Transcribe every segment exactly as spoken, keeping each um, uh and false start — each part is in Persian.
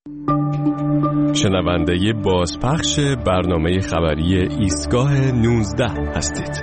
شنونده بازپخش برنامه خبری ایستگاه نوزده هستید.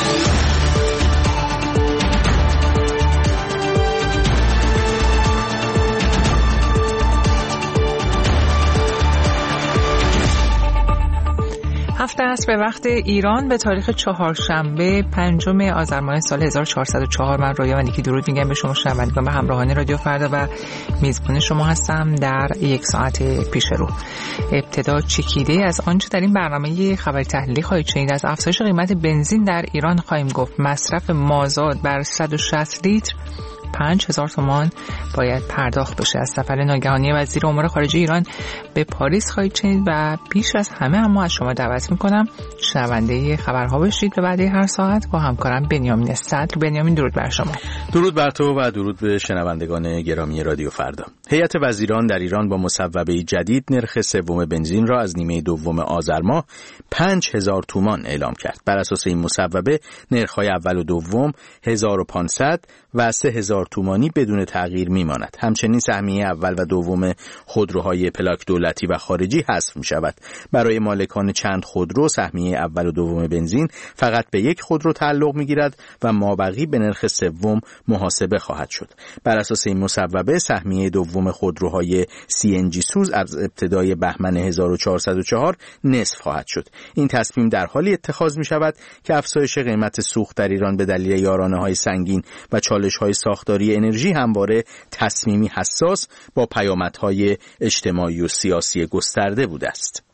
هفته است به وقت ایران به تاریخ چهارشنبه پنجم آذر ماه سال هزار و چهارصد و چهار. من رویا ملیکی درود میگم به شما شنوندگان و همراهان رادیو فردا و میزبان شما هستم در یک ساعت پیش رو. ابتدا چکیده از آنچه در این برنامه خبری تحلیلی خواهید شنید. از افزایش قیمت بنزین در ایران خواهیم گفت. مصرف مازاد بر صد و شصت لیتر پنج هزار تومان باید پرداخت بشه. از سفر ناگهانی وزیر امور خارجه ایران به پاریس خواهید شنید و پیش از همه اما از شما دعوت میکنم شنونده خبرها باشید و بعد هر ساعت با همکارم بنیامین صدر. بنیامین درود بر شما. درود بر تو و درود به شنوندگان گرامی رادیو فردا. هیئت وزیران در ایران با مصوبه جدید نرخ سوم بنزین را از نیمه دوم آذر ماه پنج هزار تومان اعلام کرد. بر اساس این مصوبه نرخ‌های اول و دوم هزار و پانصد و سه هزار تومانی بدون تغییر میماند. همچنین سهمیه اول و دوم خودروهای پلاک دولتی و خارجی حذف می شود. برای مالکان چند خودرو سهمیه اول و دوم بنزین فقط به یک خودرو تعلق می گیرد و مابقی به نرخ سوم محاسبه خواهد شد. بر اساس این مصوبه سهمیه دوم خودروهای سی ان جی سوز از ابتدای بهمن هزار و چهارصد و چهار نصف خواهد شد. این تصمیم در حالی اتخاذ می شود که افزایش قیمت سوخت در ایران به دلیل یارانه‌های سنگین و چالش‌های ساختاری انرژی همواره تصمیمی حساس با پیامدهای اجتماعی و سیاسی گسترده بوده است.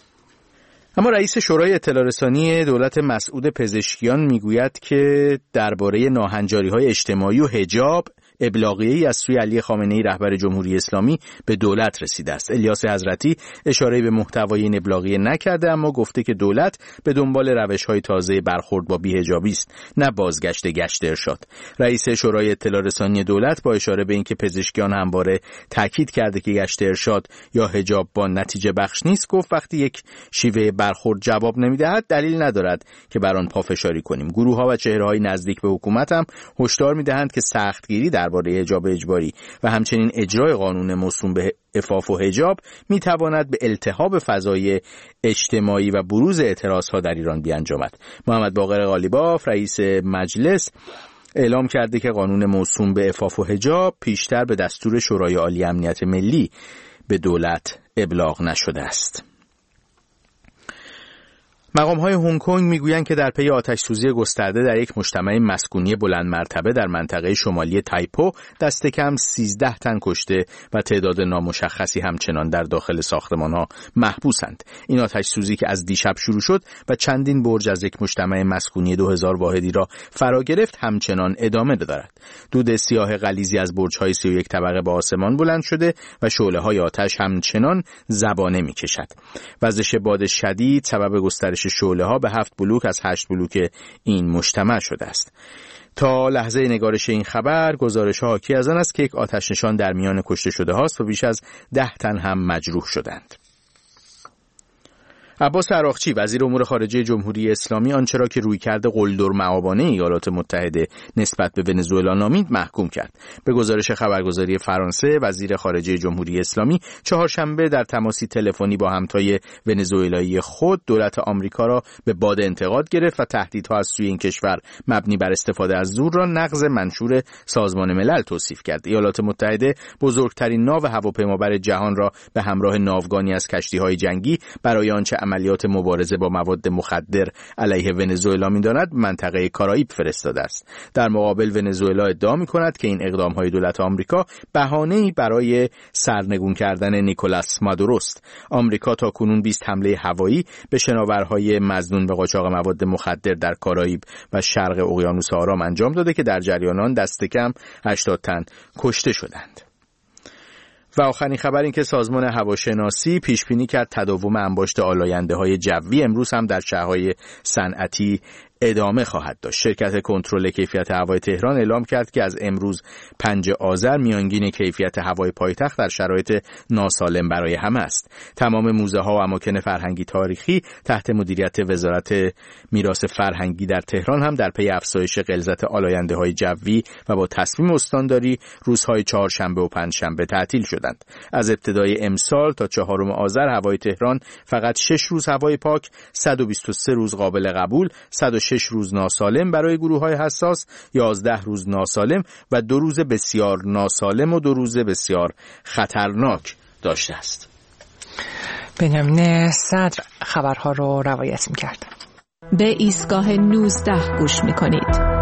اما رئیس شورای اطلاع رسانی دولت مسعود پزشکیان میگوید که درباره ناهنجاری‌های اجتماعی و حجاب ابلاغیه‌ای از سوی علی خامنه‌ای رهبر جمهوری اسلامی به دولت رسیده است. الیاس حضرتی اشاره به محتوای این ابلاغیه نکرده اما گفته که دولت به دنبال روش‌های تازه برخورد با بی‌حجابی است، نه بازگشت گشت ارشاد. رئیس شورای اطلاع رسانی دولت با اشاره به اینکه پزشکیان همواره تاکید کرده که گشت ارشاد یا حجاب با نتیجه بخش نیست، گفت وقتی یک شیوه برخورد جواب نمی‌دهد دلیل ندارد که بر آن پافشاری کنیم. گروه‌ها و چهره‌های نزدیک به حکومت هم هشدار می‌دهند که سختگیری درباره حجاب اجباری و همچنین اجرای قانون موسوم به عفاف و حجاب می‌تواند به التهاب فضای اجتماعی و بروز اعتراضها در ایران بیانجامد. محمد باقر قالیباف رئیس مجلس اعلام کرده که قانون موسوم به عفاف و حجاب پیشتر به دستور شورای عالی امنیت ملی به دولت ابلاغ نشده است. مقام‌های هنگ کنگ میگویند که در پی آتش‌سوزی گسترده در یک مجتمع مسکونی بلند مرتبه در منطقه شمالی تایپو دست کم سیزده تن کشته و تعداد نامشخصی همچنان در داخل ساختمان‌ها محبوسند. این آتش‌سوزی که از دیشب شروع شد و چندین برج از یک مجتمع مسکونی دو هزار واحدی را فرا گرفت همچنان ادامه دارد. دود سیاه غلیظی از برج‌های سی و یک طبقه به آسمان بلند شده و شعله‌های آتش همچنان زبانه می‌کشد. وزش باد شدید سبب گسترش شعله ها به هفت بلوک از هشت بلوک این مجتمع شده است. تا لحظه نگارش این خبر گزارش ها حاکی از آن است که یک آتش نشان در میان کشته شده هاست و بیش از ده تن هم مجروح شدند. عباس عراقچی وزیر امور خارجه جمهوری اسلامی آنچه را که رویکرد قلدر مآبانه ایالات متحده نسبت به ونزوئلا نامید محکوم کرد. به گزارش خبرگزاری فرانسه وزیر خارجه جمهوری اسلامی چهارشنبه در تماسی تلفنی با همتای ونزوئلایی خود دولت آمریکا را به باد انتقاد گرفت و تهدیدها از سوی این کشور مبنی بر استفاده از زور را نقض منشور سازمان ملل توصیف کرد. ایالات متحده بزرگترین ناو هواپیمابر جهان را به همراه ناوگانی از کشتی‌های جنگی برای آنچه عملیات مبارزه با مواد مخدر علیه ونزوئلا می‌داند منطقه کارائیب فرستاده است. در مقابل ونزوئلا ادعا می‌کند که این اقدام‌های دولت آمریکا بهانه‌ای برای سرنگون کردن نیکولاس مادورو است. آمریکا تاکنون بیست حمله هوایی به شناورهای مظنون به قاچاق مواد مخدر در کارائیب و شرق اقیانوس آرام انجام داده که در جریان آن دست کم هشتاد تن کشته شدند. و آخرین خبر این که سازمان هواشناسی پیش بینی کرد تداوم انباشت آلاینده‌های جوی امروز هم در شهرهای صنعتی ادامه خواهد داشت. شرکت کنترل کیفیت هوای تهران اعلام کرد که از امروز پنجم آذر میانگین کیفیت هوای پایتخت در شرایط ناسالم برای همه است. تمام موزه ها و اماکن فرهنگی تاریخی تحت مدیریت وزارت میراث فرهنگی در تهران هم در پی افزایش غلظت آلاینده های جوی و با تصمیم استانداری روزهای چهارشنبه و پنجشنبه تعطیل شدند. از ابتدای امسال تا چهارم آذر هوای تهران فقط شش روز هوای پاک، صد و بیست و سه روز قابل قبول، صد و شش روز ناسالم برای گروه‌های حساس، یازده روز ناسالم و دو روز بسیار ناسالم و دو روز بسیار خطرناک داشته است. بنیامین صدر خبرها رو روایت می‌کرد. به ایستگاه نوزده گوش می‌کنید.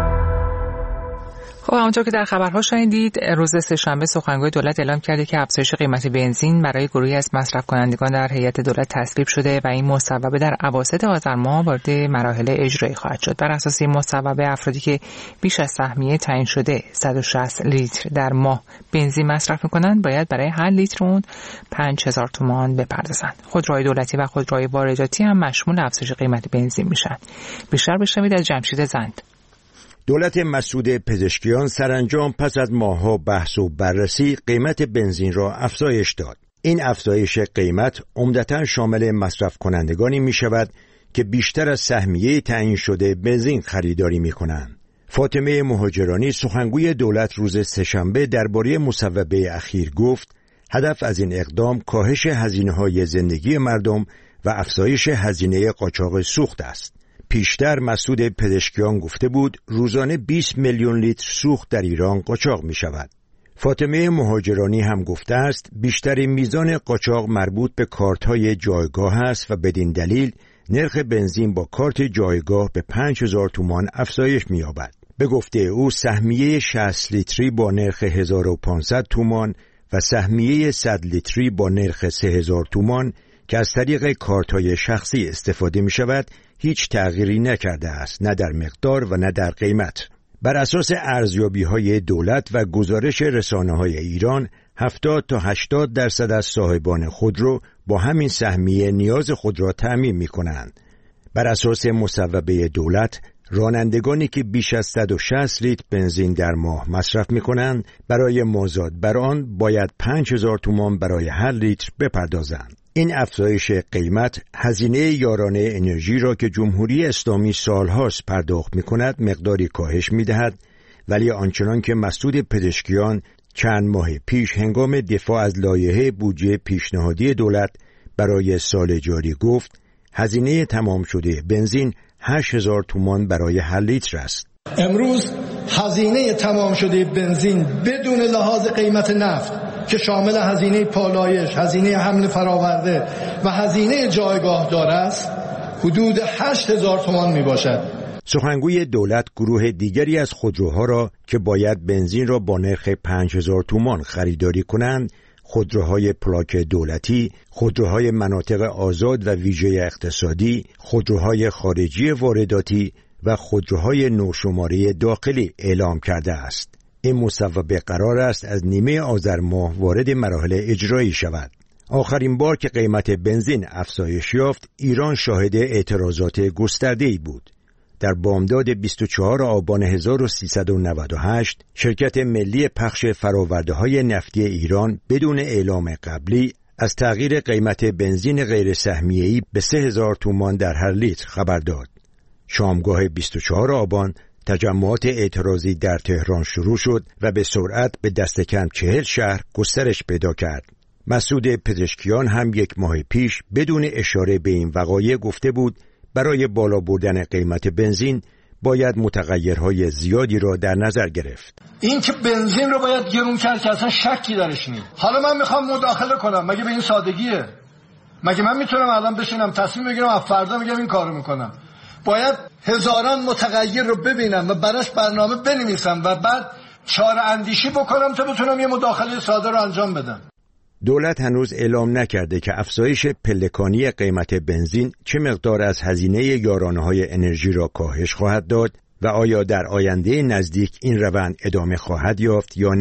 خب همونطور که در خبرها شنیدید، روز سه‌شنبه سخنگوی دولت اعلام کرده که افزایش قیمت بنزین برای گروهی از مصرف کنندگان در هیئت دولت تصویب شده و این مصوبه در اواسط آذر ماه وارد مراحل اجرایی خواهد شد. بر اساس این مصوبه افرادی که بیش از سهمیه تعیین شده صد و شصت لیتر در ماه بنزین مصرف می‌کنند باید برای هر لیتر اون پنج هزار تومان بپردازند. خودروهای دولتی و خودروهای وارداتی هم مشمول افزایش قیمت بنزین میشن. بیشتر بشنوید از جمشید زند. دولت مسعود پزشکیان سرانجام پس از ماه‌ها بحث و بررسی قیمت بنزین را افزایش داد. این افزایش قیمت عمدتاً شامل مصرف کنندگانی می شود که بیشتر از سهمیه تعیین شده بنزین خریداری می کنند. فاطمه مهاجرانی سخنگوی دولت روز سه‌شنبه درباره مصوبه اخیر گفت هدف از این اقدام کاهش هزینه‌های زندگی مردم و افزایش هزینه قاچاق سوخت است. پیشتر مسعود پزشکیان گفته بود روزانه بیست میلیون لیتر سوخت در ایران قاچاق می شود. فاطمه مهاجرانی هم گفته است بیشتر میزان قاچاق مربوط به کارت‌های جایگاه است و بدین دلیل نرخ بنزین با کارت جایگاه به پنج هزار تومان افزایش می یابد. به گفته او سهمیه شصت لیتری با نرخ هزار و پانصد تومان و سهمیه صد لیتری با نرخ سه هزار تومان که از طریق کارت‌های شخصی استفاده می شود هیچ تغییری نکرده است، نه در مقدار و نه در قیمت. بر اساس ارزیابی‌های دولت و گزارش رسانه‌های ایران هفتاد تا هشتاد درصد از صاحبان خودرو با همین سهمیه نیاز خود را تأمین می‌کنند. بر اساس مصوبه دولت رانندگانی که بیش از صد و شصت لیتر بنزین در ماه مصرف می‌کنند برای مازاد بر آن باید پنج هزار تومان برای هر لیتر بپردازند. این افزایش قیمت هزینه یارانه انرژی را که جمهوری اسلامی سالهاست پرداخت می‌کند مقداری کاهش می‌دهد، ولی آنچنان که مسعود پزشکیان چند ماه پیش هنگام دفاع از لایحه بودجه پیشنهادی دولت برای سال جاری گفت هزینه تمام شده بنزین هشت هزار تومان برای هر لیتر است. امروز هزینه تمام شده بنزین بدون لحاظ قیمت نفت که شامل هزینه پالایش، هزینه حمل فراورده و هزینه جایگاه دار است حدود هشت هزار تومان می باشد. سخنگوی دولت گروه دیگری از خودروها را که باید بنزین را با نرخ پنج هزار تومان خریداری کنند، خودروهای پلاک دولتی، خودروهای مناطق آزاد و ویژه اقتصادی، خودروهای خارجی وارداتی و خودروهای نوشماره داخلی اعلام کرده است. این مصوبه قرار است از نیمه آذر ماه وارد مراحل اجرایی شود. آخرین بار که قیمت بنزین افزایش یافت، ایران شاهد اعتراضات گسترده‌ای بود. در بامداد بیست و چهارم آبان هزار و سیصد و نود و هشت شرکت ملی پخش فرآورده‌های نفتی ایران بدون اعلام قبلی از تغییر قیمت بنزین غیر سهمیه‌ای به سه هزار تومان در هر لیتر خبر داد. شامگاه بیست و چهارم آبان تجمعات اعتراضی در تهران شروع شد و به سرعت به دست کم چهل شهر گسترش پیدا کرد. مسعود پزشکیان هم یک ماه پیش بدون اشاره به این وقایع گفته بود برای بالا بردن قیمت بنزین باید متغیرهای زیادی را در نظر گرفت. این که بنزین رو باید گرون کرد که اصلا شکی درش نیست. حالا من میخوام مداخله کنم، مگه به این سادگیه؟ مگه من میتونم الان بشینم تصمیم بگیرم از فردا میگم این کارو میکنم؟ باید هزاران متغیر رو ببینم و براش برنامه بنویسم و بعد چاره اندیشی بکنم تا بتونم یه مداخله ساده رو انجام بدم. دولت هنوز اعلام نکرده که افزایش پلکانی قیمت بنزین چه مقدار از هزینه یارانه‌های انرژی را کاهش خواهد داد و آیا در آینده نزدیک این روند ادامه خواهد یافت یا نه.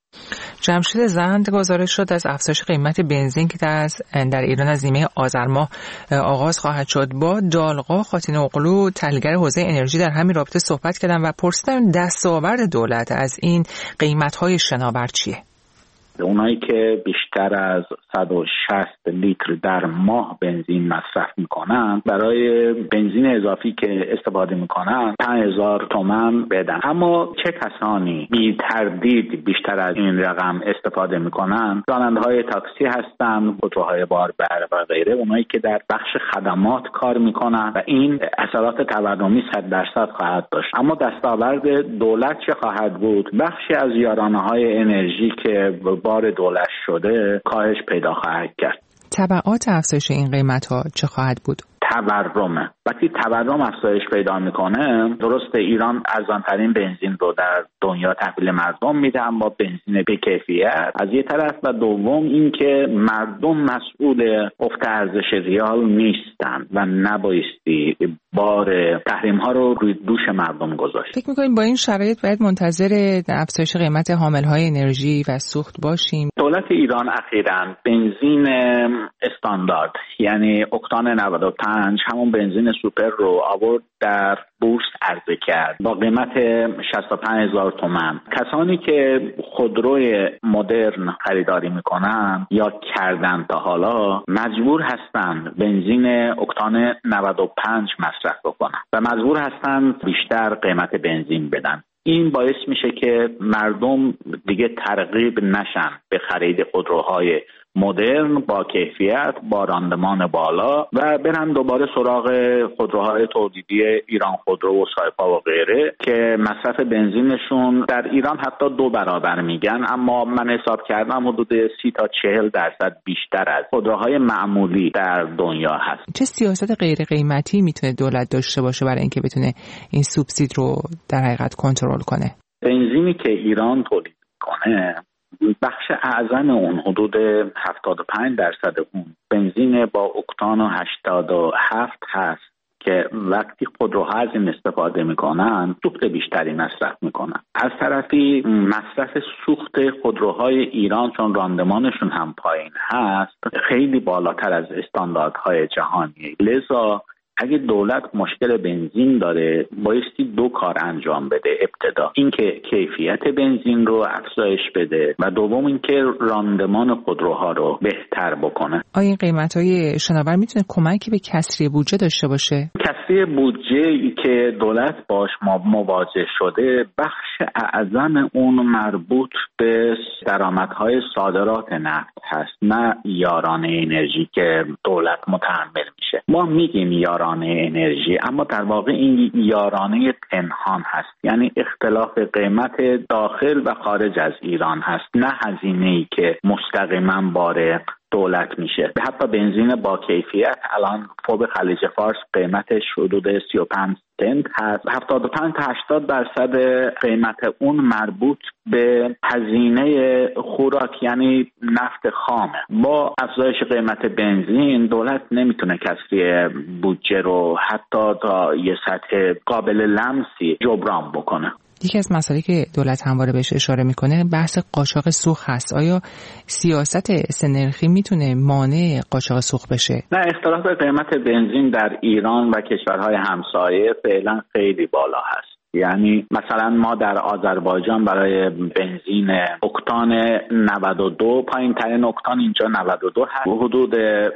جمشید زند گزارش شد از افزایش قیمت بنزین که در, در ایران از نیمه آذر ماه آغاز خواهد شد. با دالقا خاتین اغلو تحلیلگر حوزه انرژی در همین رابطه صحبت کردم و پرسیدم دستاورد دولت از این قیمت‌های شناور چیه؟ اونایی که بیشتر از صد و شصت لیتر در ماه بنزین مصرف میکنن برای بنزین اضافی که استفاده میکنن پنج هزار تومان بدن. اما چه کسانی بی تردید بیشتر از این رقم استفاده میکنن؟ راننده‌های تاکسی هستن، خودروهای باربر و غیره، اونایی که در بخش خدمات کار میکنن و این اثرات تورمی صد درصد خواهد داشت. اما دستاورد دولت چه خواهد بود؟ بخشی از یارانه‌های انرژی که بار دولت شده کاهش پیدا خواهد کرد. تبعات افزایش این قیمت‌ها چه خواهد بود؟ تورمه. وقتی تورم افزایش پیدا میکنه، درسته ایران ارزان‌ترین بنزین رو در دنیا تحویل مردم میده، اما بنزین به کیفیت از یه طرف، و دوم این که مردم مسئول افت ارزش ریال نیستن و نبایستی بار تحریم ها رو روی دوش مردم گذاشت. فکر میکنیم با این شرایط باید منتظر افزایش قیمت حامل‌های انرژی و سوخت باشیم؟ دولت ایران اخیراً بنزین استاندارد یعنی اکتان نود و پنج، همون بنزین سوپر رو آورد در بورس عرضه کرد با قیمت شصت و پنج هزار تومان. کسانی که خودروی مدرن خریداری میکنن یا کردن تا حالا مجبور هستن بنزین اکتان نود و پنج مصرف بکنن و مجبور هستن بیشتر قیمت بنزین بدن. این باعث میشه که مردم دیگه ترغیب نشن به خرید خودروهای مدرن با کیفیت با راندمان بالا و برن دوباره سراغ خودروهای تولیدی ایران خودرو و سایپا و غیره که مصرف بنزینشون در ایران حتی دو برابر میگن، اما من حساب کردم حدود سی تا چهل درصد بیشتر از خودروهای معمولی در دنیا هست. چه سیاست غیر قیمتی میتونه دولت داشته باشه برای اینکه بتونه این سوبسید رو در حقیقت کنترل کنه؟ بنزینی که ایران تولید کنه بخش اعظم اون حدود هفتاد و پنج درصد اون بنزین با اکتان هشتاد و هفت هست که وقتی خودروها از این استفاده میکنن سوخت بیشتری مصرف میکنن. از طرفی مصرف سوخت خودروهای ایران چون راندمانشون هم پایین هست خیلی بالاتر از استانداردهای جهانیه. لذا اگه دولت مشکل بنزین داره بایستی دو کار انجام بده. ابتدا اینکه کیفیت بنزین رو افزایش بده و دوم اینکه راندمان خودروها رو بهتر بکنه. آیا این قیمت‌های شناور میتونه کمکی به کسری بودجه داشته باشه؟ کسری بودجه ای که دولت باش ما مواجه شده بخش اعظم اون مربوط به درآمدهای صادرات نفت هست، نه یارانه انرژی که دولت متحمل میشه. ما میگیم یارانه انرژی، اما در واقع این یارانه پنهان هست، یعنی اختلاف قیمت داخل و خارج از ایران هست، نه هزینه‌ای که مستقیما بار دولت میشه. حتی بنزین با کیفیت الان فوق خلیج فارس قیمتش حدود سی و پنج سنت هست. هفتاد و پنج تا هشتاد درصد قیمت اون مربوط به هزینه خوراک یعنی نفت خامه. با افزایش قیمت بنزین دولت نمیتونه کسری بودجه رو حتی تا یه سطح قابل لمسی جبران بکنه. یکی از مسائلی که دولت همواره بهش اشاره میکنه بحث قاچاق سوخت هست. آیا سیاست سه‌نرخی میتونه مانع قاچاق سوخت بشه؟ نه، اختلاف قیمت بنزین در ایران و کشورهای همسایه فعلا خیلی بالا هست. یعنی مثلا ما در آذربایجان برای بنزین اکتان نود و دو، پایین ترین اکتان اینجا نود و دو هست، حدود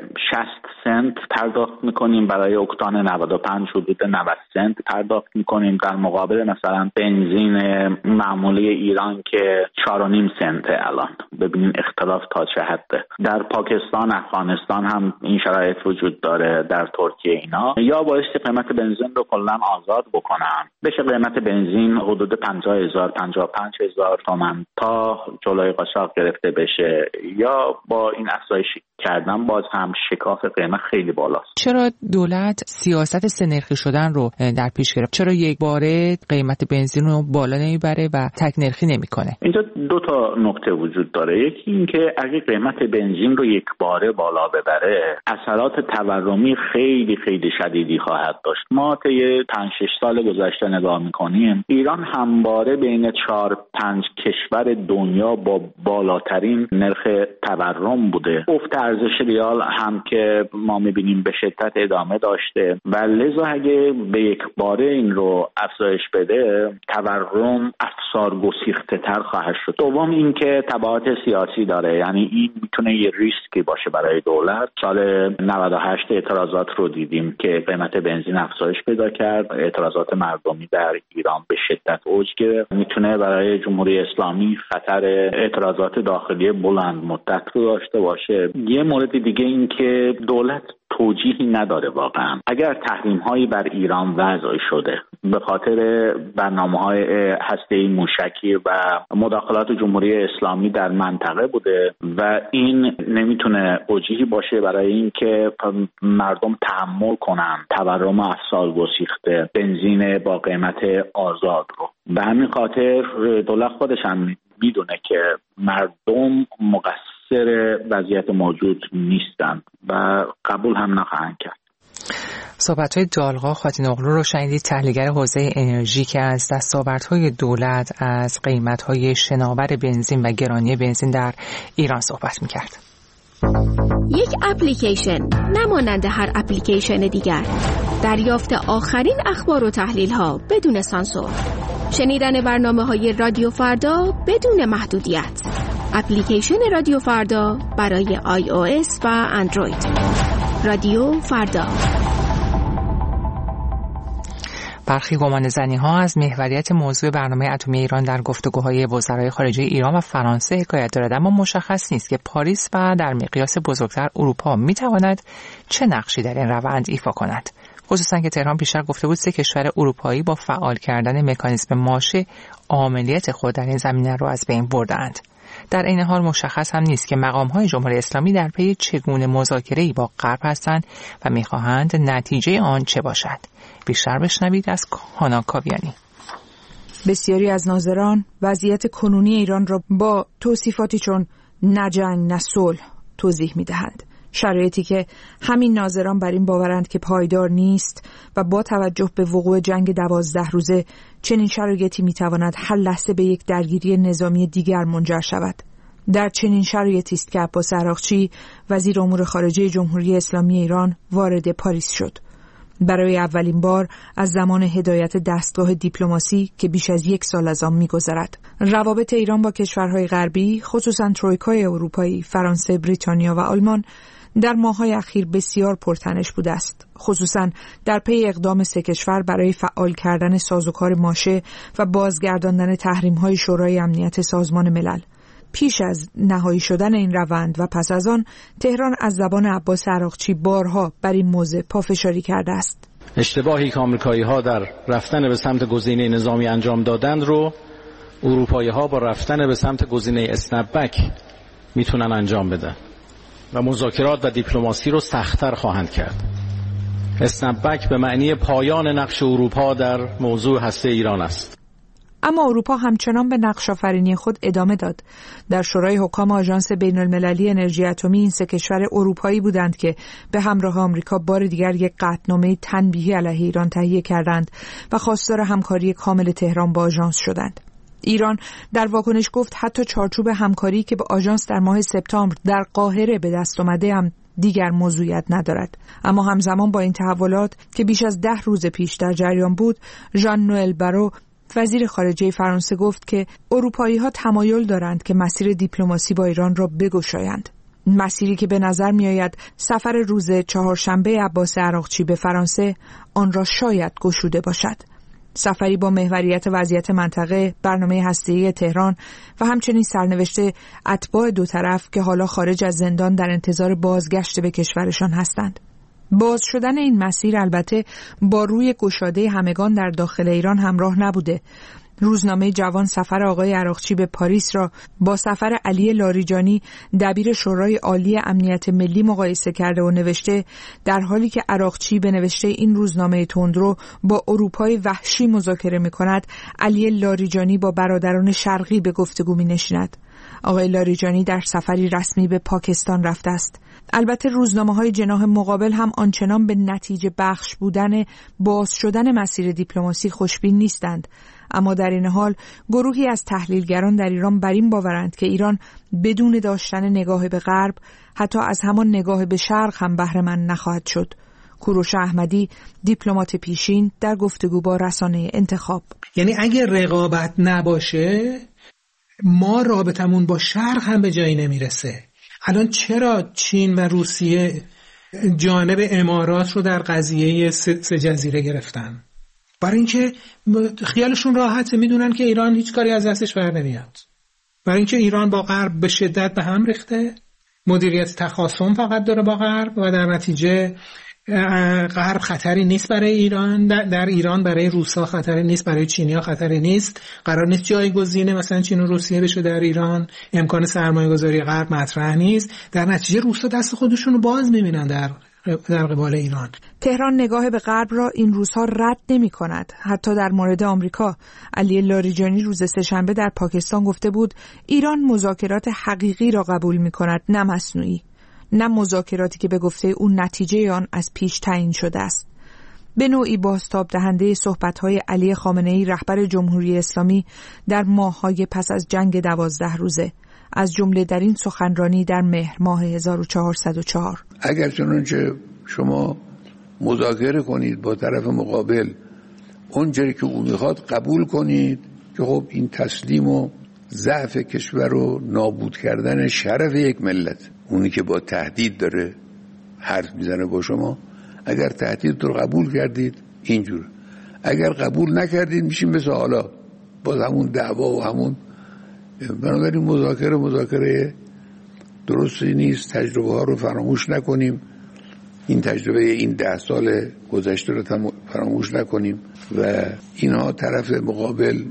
شصت سنت پرداخت میکنیم. برای اکتان نود و پنج حدود نود سنت پرداخت میکنیم، در مقابل مثلا بنزین معمولی ایران که چهار و نیم سنت الان. ببینیم اختلاف تا چه حده. در پاکستان، افغانستان هم این شرایط وجود داره، در ترکیه اینا. یا بایستی قیمت بنزین رو کلا آزاد بکنن، بشه قیمت بنزین حدود پنجاه هزار پنجاه و پنج هزار تومان تا جلوی قاچاق گرفته بشه، یا با این افزایشی کردن باز هم شکاف قیمت خیلی بالاست. چرا دولت سیاست سه نرخی شدن رو در پیش گرفت؟ چرا یک باره قیمت بنزین رو بالا نمیبره و تک نرخی نمیکنه؟ اینجا دو تا نکته وجود داره. یکی این که اگه قیمت بنزین رو یک باره بالا ببره اثرات تورمی خیلی خیلی شدیدی خواهد داشت. ما طی پنج شش سال گذشته نگاه میکنیم ایران همواره بین چهار پنج کشور دنیا با بالاترین نرخ تورم بوده. افت ارزش ریال هم که ما میبینیم به شدت ادامه داشته و لذا اگه به یک باره این رو افزایش بده تورم افسار گسیخته تر خواهد شد. دوم این که تبعات سیاسی داره، یعنی این میتونه یه ریسکی باشه برای دولت. سال نود و هشت اعتراضات رو دیدیم که قیمت بنزین افزایش پیدا کرد، اعتراضات مردمی در ایران به شدت اوج گرفت. میتونه برای جمهوری اسلامی خطر اعتراضات داخلی بلند مدت رو داشته باشه. یه مورد دیگه این که دولت توجیهی نداره واقعا. اگر تحریم هایی بر ایران وضع شده به خاطر برنامه‌های هسته‌ای موشکی و مداخلات جمهوری اسلامی در منطقه بوده و این نمیتونه توجیهی باشه برای اینکه مردم تحمل کنن تورم افسار گسیخته بنزین با قیمت آزاد رو. به همین خاطر دولت خودش هم میدونه که مردم مقصر وضعیت موجود نیستن و قبول هم نخواهند کرد. صحبت‌های جالقا خاتین‌اغلو رو شنیدید، تحلیلگر حوزه انرژی که از دستاوردهای دولت از قیمت‌های شناور بنزین و گرانی بنزین در ایران صحبت می‌کرد. یک اپلیکیشن نمانند هر اپلیکیشن دیگر، دریافت آخرین اخبار و تحلیل‌ها بدون سانسور، شنیدن برنامه‌های رادیو فردا بدون محدودیت. اپلیکیشن رادیو فردا برای آی او اس و اندروید. رادیو فردا. برخی گمانه‌زنی‌ها از محوریت موضوع برنامه اتمی ایران در گفتگوهای وزرای خارجه ایران و فرانسه حکایت دارد، اما مشخص نیست که پاریس و در مقیاس بزرگتر اروپا می‌تواند چه نقشی در این روند ایفا کند. خصوصا که تهران پیشتر گفته بود سه کشور اروپایی با فعال کردن مکانیزم ماشه عاملیت خود در این زمینه را از بین بردند. در این حال مشخص هم نیست که مقام‌های جمهوری اسلامی در پی چگونه مذاکره‌ای با غرب هستند و می‌خواهند نتیجه آن چه باشد. بیشتر بشنوید از هانا کاویانی. بسیاری از ناظران وضعیت کنونی ایران را با توصیفاتی چون نه جنگ نه صلح توضیح می‌دهند. شرایطی که همین ناظران بر این باورند که پایدار نیست و با توجه به وقوع جنگ دوازده روزه چنین شرایطی میتواند هر لحظه به یک درگیری نظامی دیگر منجر شود. در چنین شرایطی است که عباس عراقچی وزیر امور خارجه جمهوری اسلامی ایران وارد پاریس شد. برای اولین بار از زمان هدایت دستگاه دیپلماسی که بیش از یک سال از آن می‌گذرد. روابط ایران با کشورهای غربی، خصوصاً ترویکای اروپایی، فرانسه، بریتانیا و آلمان در ماه‌های اخیر بسیار پرتنش بوده است، خصوصاً در پی اقدام سه کشور برای فعال کردن سازوکار ماشه و بازگرداندن تحریم‌های شورای امنیت سازمان ملل. پیش از نهایی شدن این روند و پس از آن تهران از زبان عباس عراقچی بارها بر این موضوع پافشاری کرده است. اشتباهی که آمریکایی‌ها در رفتن به سمت گزینه نظامی انجام دادند رو اروپایی‌ها با رفتن به سمت گزینه اسنپ‌بک میتونن انجام بدن و مذاکرات و دیپلماسی رو سخت‌تر خواهند کرد. اسنپ‌بک به معنی پایان نقش اروپا در موضوع هسته ایران است. اما اروپا همچنان به نقش آفرینی خود ادامه داد. در شورای حکام آژانس بین‌المللی انرژی اتمی این سه کشور اروپایی بودند که به همراه آمریکا بار دیگر یک قطعنامه تنبیهی علیه ایران تهیه کردند و خواستار همکاری کامل تهران با آژانس شدند. ایران در واکنش گفت حتی چارچوب همکاری که با آژانس در ماه سپتامبر در قاهره به دست آمده هم دیگر موضوعیت ندارد. اما همزمان با این تحولات که بیش از ده روز پیش در جریان بود، ژان نوئل بارو وزیر خارجه فرانسه گفت که اروپایی‌ها تمایل دارند که مسیر دیپلماسی با ایران را بگشایند. مسیری که به نظر می‌آید سفر روز چهارشنبه عباس عراقچی به فرانسه آن را شاید گشوده باشد. سفری با محوریت وضعیت منطقه، برنامه هسته‌ای تهران و همچنین سرنوشت اتباع دو طرف که حالا خارج از زندان در انتظار بازگشت به کشورشان هستند. باز شدن این مسیر البته با روی گشاده همگان در داخل ایران همراه نبوده. روزنامه جوان سفر آقای عراقچی به پاریس را با سفر علی لاریجانی دبیر شورای عالی امنیت ملی مقایسه کرده و نوشته در حالی که عراقچی به نوشته این روزنامه تندرو با اروپای وحشی مذاکره می‌کند، علی لاریجانی با برادران شرقی به گفتگو می‌نشیند. آقای لاریجانی در سفری رسمی به پاکستان رفته است. البته روزنامه‌های جناح مقابل هم آنچنان به نتیجه بخش بودن باز شدن مسیر دیپلماسی خوشبین نیستند، اما در این حال گروهی از تحلیلگران در ایران بر این باورند که ایران بدون داشتن نگاه به غرب حتی از همان نگاه به شرق هم بهره مند نخواهد شد. کوروش احمدی، دیپلمات پیشین، در گفتگو با رسانه انتخاب: یعنی اگر رقابت نباشه ما رابطمون با شرق هم به جایی نمیرسه. الان چرا چین و روسیه جانب امارات رو در قضیه سه جزیره گرفتن؟ برای اینکه خیالشون راحته، میدونن که ایران هیچ کاری از دستش بر نمیاد. برای اینکه ایران با غرب به شدت به هم ریخته، مدیریت تخاصم فقط داره با غرب و در نتیجه غرب خطری نیست برای ایران، در ایران برای روسا خطری نیست، برای چینیا خطری نیست. قرار نیست جایگزینه مثلا چین و روسیه بشه در ایران، امکان سرمایه گذاری غرب مطرح نیست. در نتیجه روسا دست خودشون رو باز میبینن در در قبال ایران. تهران نگاه به غرب را این روزها رد نمی کند. حتی در مورد آمریکا، علی لاریجانی روز سه‌شنبه در پاکستان گفته بود ایران مذاکرات حقیقی را قبول می کند، نه مصنوعی، نه مذاکراتی که به گفته اون نتیجه آن از پیش تعیین شده است. به نوعی بازتاب دهنده صحبت‌های علی خامنه‌ای رهبر جمهوری اسلامی در ماه‌های پس از جنگ دوازده روزه، از جمله در این سخنرانی در مهر ماه هزار و چهارصد و چهار: اگر چنانچه شما مذاکره کنید با طرف مقابل اونجوری که او میخواد قبول کنید که خب این تسلیم و ضعف کشور و نابود کردن شرف یک ملت، اونی که با تهدید داره حرف میزنه با شما، اگر تهدید رو قبول کردید اینجور، اگر قبول نکردید میشیم مثل حالا باز همون دعوا و همون. بنابراین مذاکره مذاکره درستی نیست. تجربه ها رو فراموش نکنیم، این تجربه این ده سال گذشته رو فراموش نکنیم و اینها طرف مقابل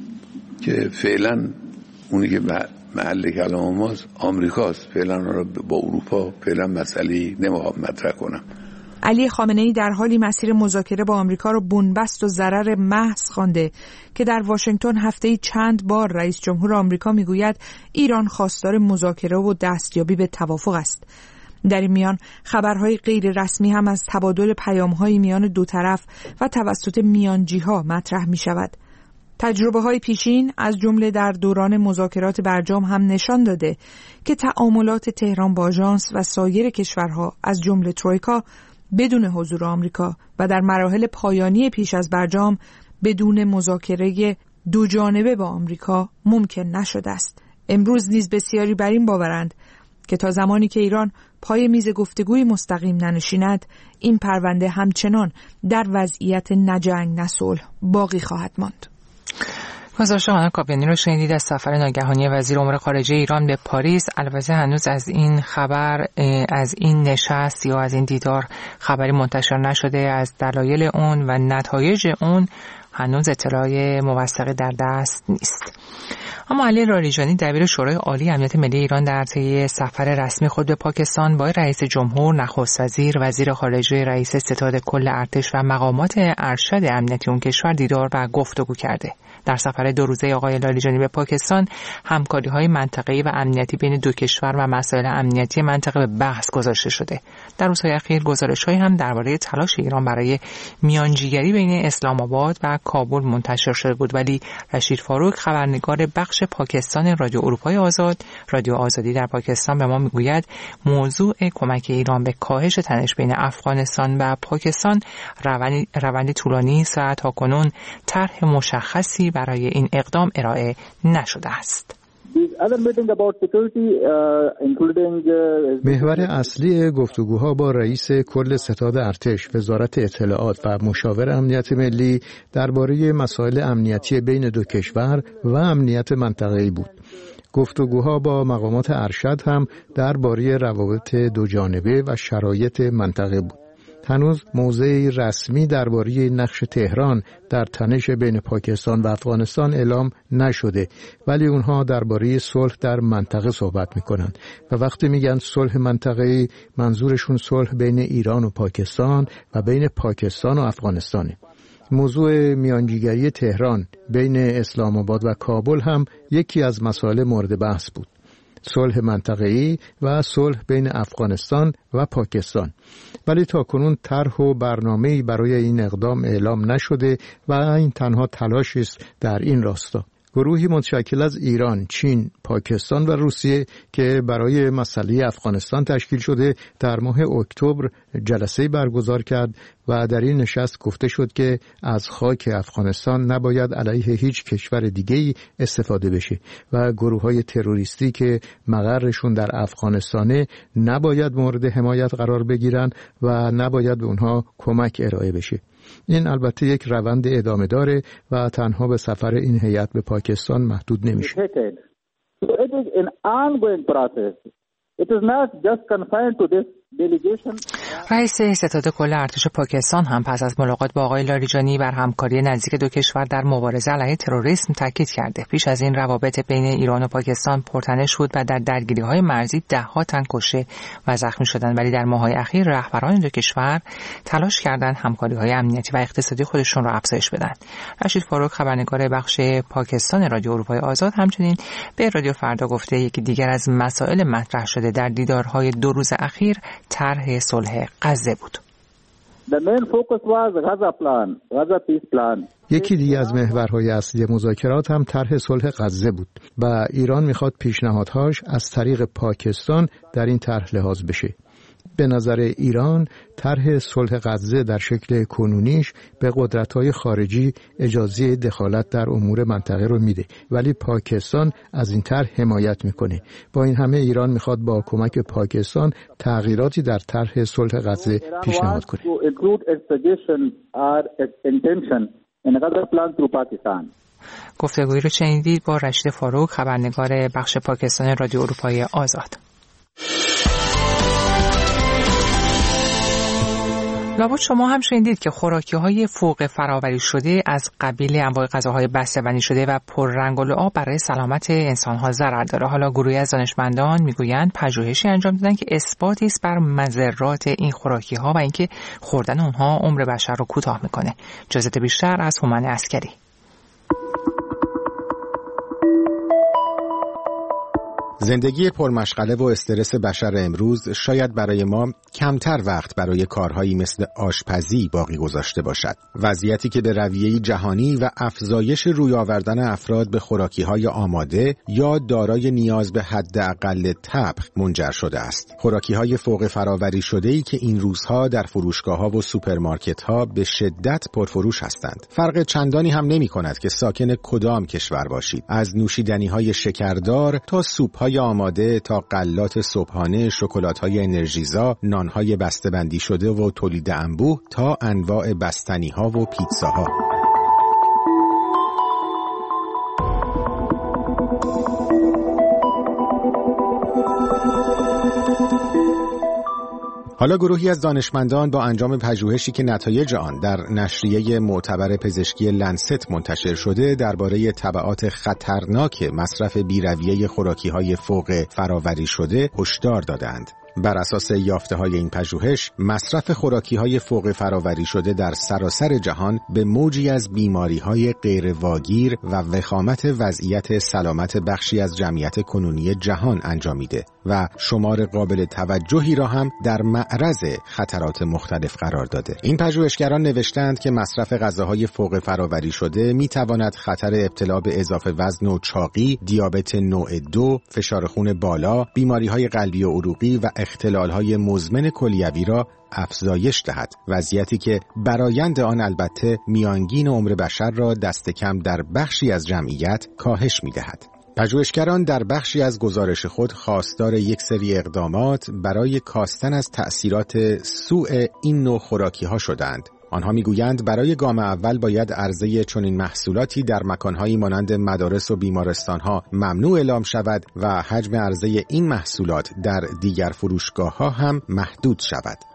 که فعلا اونی که محل کلام ماست آمریکاست، فعلا رو با اروپا فعلا مسئله نمیخوام مطرح کنم. علی خامنه‌ای در حالی مسیر مذاکره با آمریکا را بنبست و ضرر محض خوانده که در واشنگتن هفته‌ای چند بار رئیس جمهور آمریکا میگوید ایران خواستار مذاکره و دستیابی به توافق است. در این میان خبرهای غیر رسمی هم از تبادل پیام‌های میان دو طرف و توسط میانجی‌ها مطرح می‌شود. تجربه‌های پیشین از جمله در دوران مذاکرات برجام هم نشان داده که تعاملات تهران با آژانس و سایر کشورها از جمله ترویکا بدون حضور آمریکا و در مراحل پایانی پیش از برجام بدون مذاکره دو جانبه با آمریکا ممکن نشده است. امروز نیز بسیاری بر این باورند که تا زمانی که ایران پای میز گفتگوی مستقیم ننشیند، این پرونده همچنان در وضعیت نه جنگ نه صلح باقی خواهد ماند. گزارش خانم کاپیانی رو شنیدید از سفر ناگهانی وزیر امور خارجه ایران به پاریس. البته هنوز از این خبر، از این نشست یا از این دیدار خبری منتشر نشده، از دلایل اون و نتایج اون هنوز اطلاع موثقی در دست نیست. اما علی لاریجانی دبیر شورای عالی امنیت ملی ایران در طی سفر رسمی خود به پاکستان با رئیس جمهور، نخست وزیر، وزیر خارجه، رئیس ستاد کل ارتش و مقامات ارشد امنیتی اون کشور دیدار و گفتگو کرده. در سفر دو روزه آقای لاریجانی به پاکستان همکاری‌های منطقه‌ای و امنیتی بین دو کشور و مسائل امنیتی منطقه به بحث گذاشته شده. در روزهای اخیر گزارش‌هایی هم درباره تلاش ایران برای میانجیگری بین اسلام آباد و کابل منتشر شده بود، ولی رشید فاروق، خبرنگار بخش پاکستان رادیو اروپای آزاد، رادیو آزادی در پاکستان، به ما میگوید موضوع کمک ایران به کاهش تنش بین افغانستان و پاکستان روندی روند طولانی است و تاکنون طرح مشخصی برای این اقدام ارائه نشده است. محور اصلی گفتگوها با رئیس کل ستاد ارتش، وزارت اطلاعات و مشاور امنیت ملی درباره مسائل امنیتی بین دو کشور و امنیت منطقه‌ای بود. گفتگوها با مقامات ارشد هم درباره روابط دو جانبه و شرایط منطقه بود. هنوز موضعی رسمی درباره نقش تهران در تنش بین پاکستان و افغانستان اعلام نشده، ولی اونها درباره صلح در منطقه صحبت میکنن و وقتی میگن صلح منطقه‌ای منظورشون صلح بین ایران و پاکستان و بین پاکستان و افغانستانه. موضوع میانجیگری تهران بین اسلام آباد و کابل هم یکی از مسائل مورد بحث بود. صلح منطقه‌ای و صلح بین افغانستان و پاکستان، ولی تاکنون طرح و برنامه‌ای برای این اقدام اعلام نشده و این تنها تلاشی است در این راستا. گروهی متشکل از ایران، چین، پاکستان و روسیه که برای مسئله افغانستان تشکیل شده در ماه اکتبر جلسه‌ای برگزار کرد و در این نشست گفته شد که از خاک افغانستان نباید علیه هیچ کشور دیگه‌ای استفاده بشه و گروه‌های تروریستی که مقرشون در افغانستانه نباید مورد حمایت قرار بگیرن و نباید به اونها کمک ارائه بشه. این البته یک روند ادامه داره و تنها به سفر این هیئت به پاکستان محدود نمیشه. رئیس ستاد کل ارتش پاکستان هم پس از ملاقات با آقای لاریجانی بر همکاری نزدیک دو کشور در مبارزه علیه تروریسم تاکید کرده. پیش از این روابط بین ایران و پاکستان پرتنش بود و در درگیری‌های مرزی ده‌ها تن کشته و زخمی شدند، ولی در ماه‌های اخیر رهبران دو کشور تلاش کردند همکاری‌های امنیتی و اقتصادی خودشون را افزایش بدن. رشید فاروق، خبرنگار بخش پاکستان رادیو اروپای آزاد، همچنین به رادیو فردا گفته یکی دیگر از مسائل مطرح شده در دیدارهای دو روز اخیر طرح صلح غزه بود. یکی دیگه از محورهای اصلی مذاکرات هم طرح صلح غزه بود و ایران میخواد پیشنهادهاش از طریق پاکستان در این طرح لحاظ بشه. به نظر ایران طرح صلح غزه در شکل کنونیش به قدرت‌های خارجی اجازه دخالت در امور منطقه رو میده، ولی پاکستان از این طرح حمایت میکنه. با این همه ایران میخواد با کمک پاکستان تغییراتی در طرح صلح غزه پیشنهاد کنه. گفتگویی رو شنیدید با رشید فاروق، خبرنگار بخش پاکستان رادیو اروپای آزاد. لابد شما هم شنیدید که خوراکی‌های فوق فراوری شده از قبیل انواع غذاهای بسته‌بندی شده و پررنگ و لعاب برای سلامت انسان‌ها ضرر داره. حالا گروهی از دانشمندان میگویند پژوهشی انجام دادن که اثباتی است بر مضرات این خوراکی‌ها و اینکه خوردن اونها عمر بشر رو کوتاه میکنه. جزئیات بیشتر از هومن عسکری. زندگی پرمشغله و استرس بشر امروز شاید برای ما کمتر وقت برای کارهایی مثل آشپزی باقی گذاشته باشد. وضعیتی که به رویه جهانی و افزایش روی آوردن افراد به خوراکی‌های آماده یا دارای نیاز به حداقل طبخ منجر شده است. خوراکی‌های فوق فراوری شده‌ای که این روزها در فروشگاه‌ها و سوپرمارکت‌ها به شدت پرفروش هستند. فرق چندانی هم نمی‌کند که ساکن کدام کشور باشید. از نوشیدنی‌های شکردار تا سوپ‌های آماده تا غلات صبحانه، شکلات‌های انرژیزا، نان‌های بسته‌بندی شده و تولید انبوه تا انواع بستنی‌ها و پیتزاها. حالا گروهی از دانشمندان با انجام پژوهشی که نتایج آن در نشریه معتبر پزشکی لنست منتشر شده درباره تبعات خطرناک مصرف بی‌رویه خوراکی‌های فوق فراوری شده هشدار دادند. بر اساس یافته‌های این پژوهش، مصرف خوراکی‌های فوق فراوری شده در سراسر جهان به موجی از بیماری‌های غیرواگیر و وخامت وضعیت سلامت بخشی از جمعیت کنونی جهان انجامیده و شمار قابل توجهی را هم در معرض خطرات مختلف قرار داده. این پژوهشگران نوشتند که مصرف غذاهای فوق فراوری شده می‌تواند خطر ابتلا به اضافه وزن و چاقی، دیابت نوع دو، فشار خون بالا، بیماری‌های قلبی و عروقی و اختلال‌های مزمن کلیوی را افزایش دهد، وضعیتی که برآیند آن البته میانگین عمر بشر را دست کم در بخشی از جمعیت کاهش می‌دهد. پژوهشگران در بخشی از گزارش خود خواستار یک سری اقدامات برای کاستن از تأثیرات سوء این نوع خوراکی‌ها شدند. آنها میگویند برای گام اول باید عرضه چنین محصولاتی در مکانهایی مانند مدارس و بیمارستانها ممنوع اعلام شود و حجم عرضه این محصولات در دیگر فروشگاه‌ها هم محدود شود.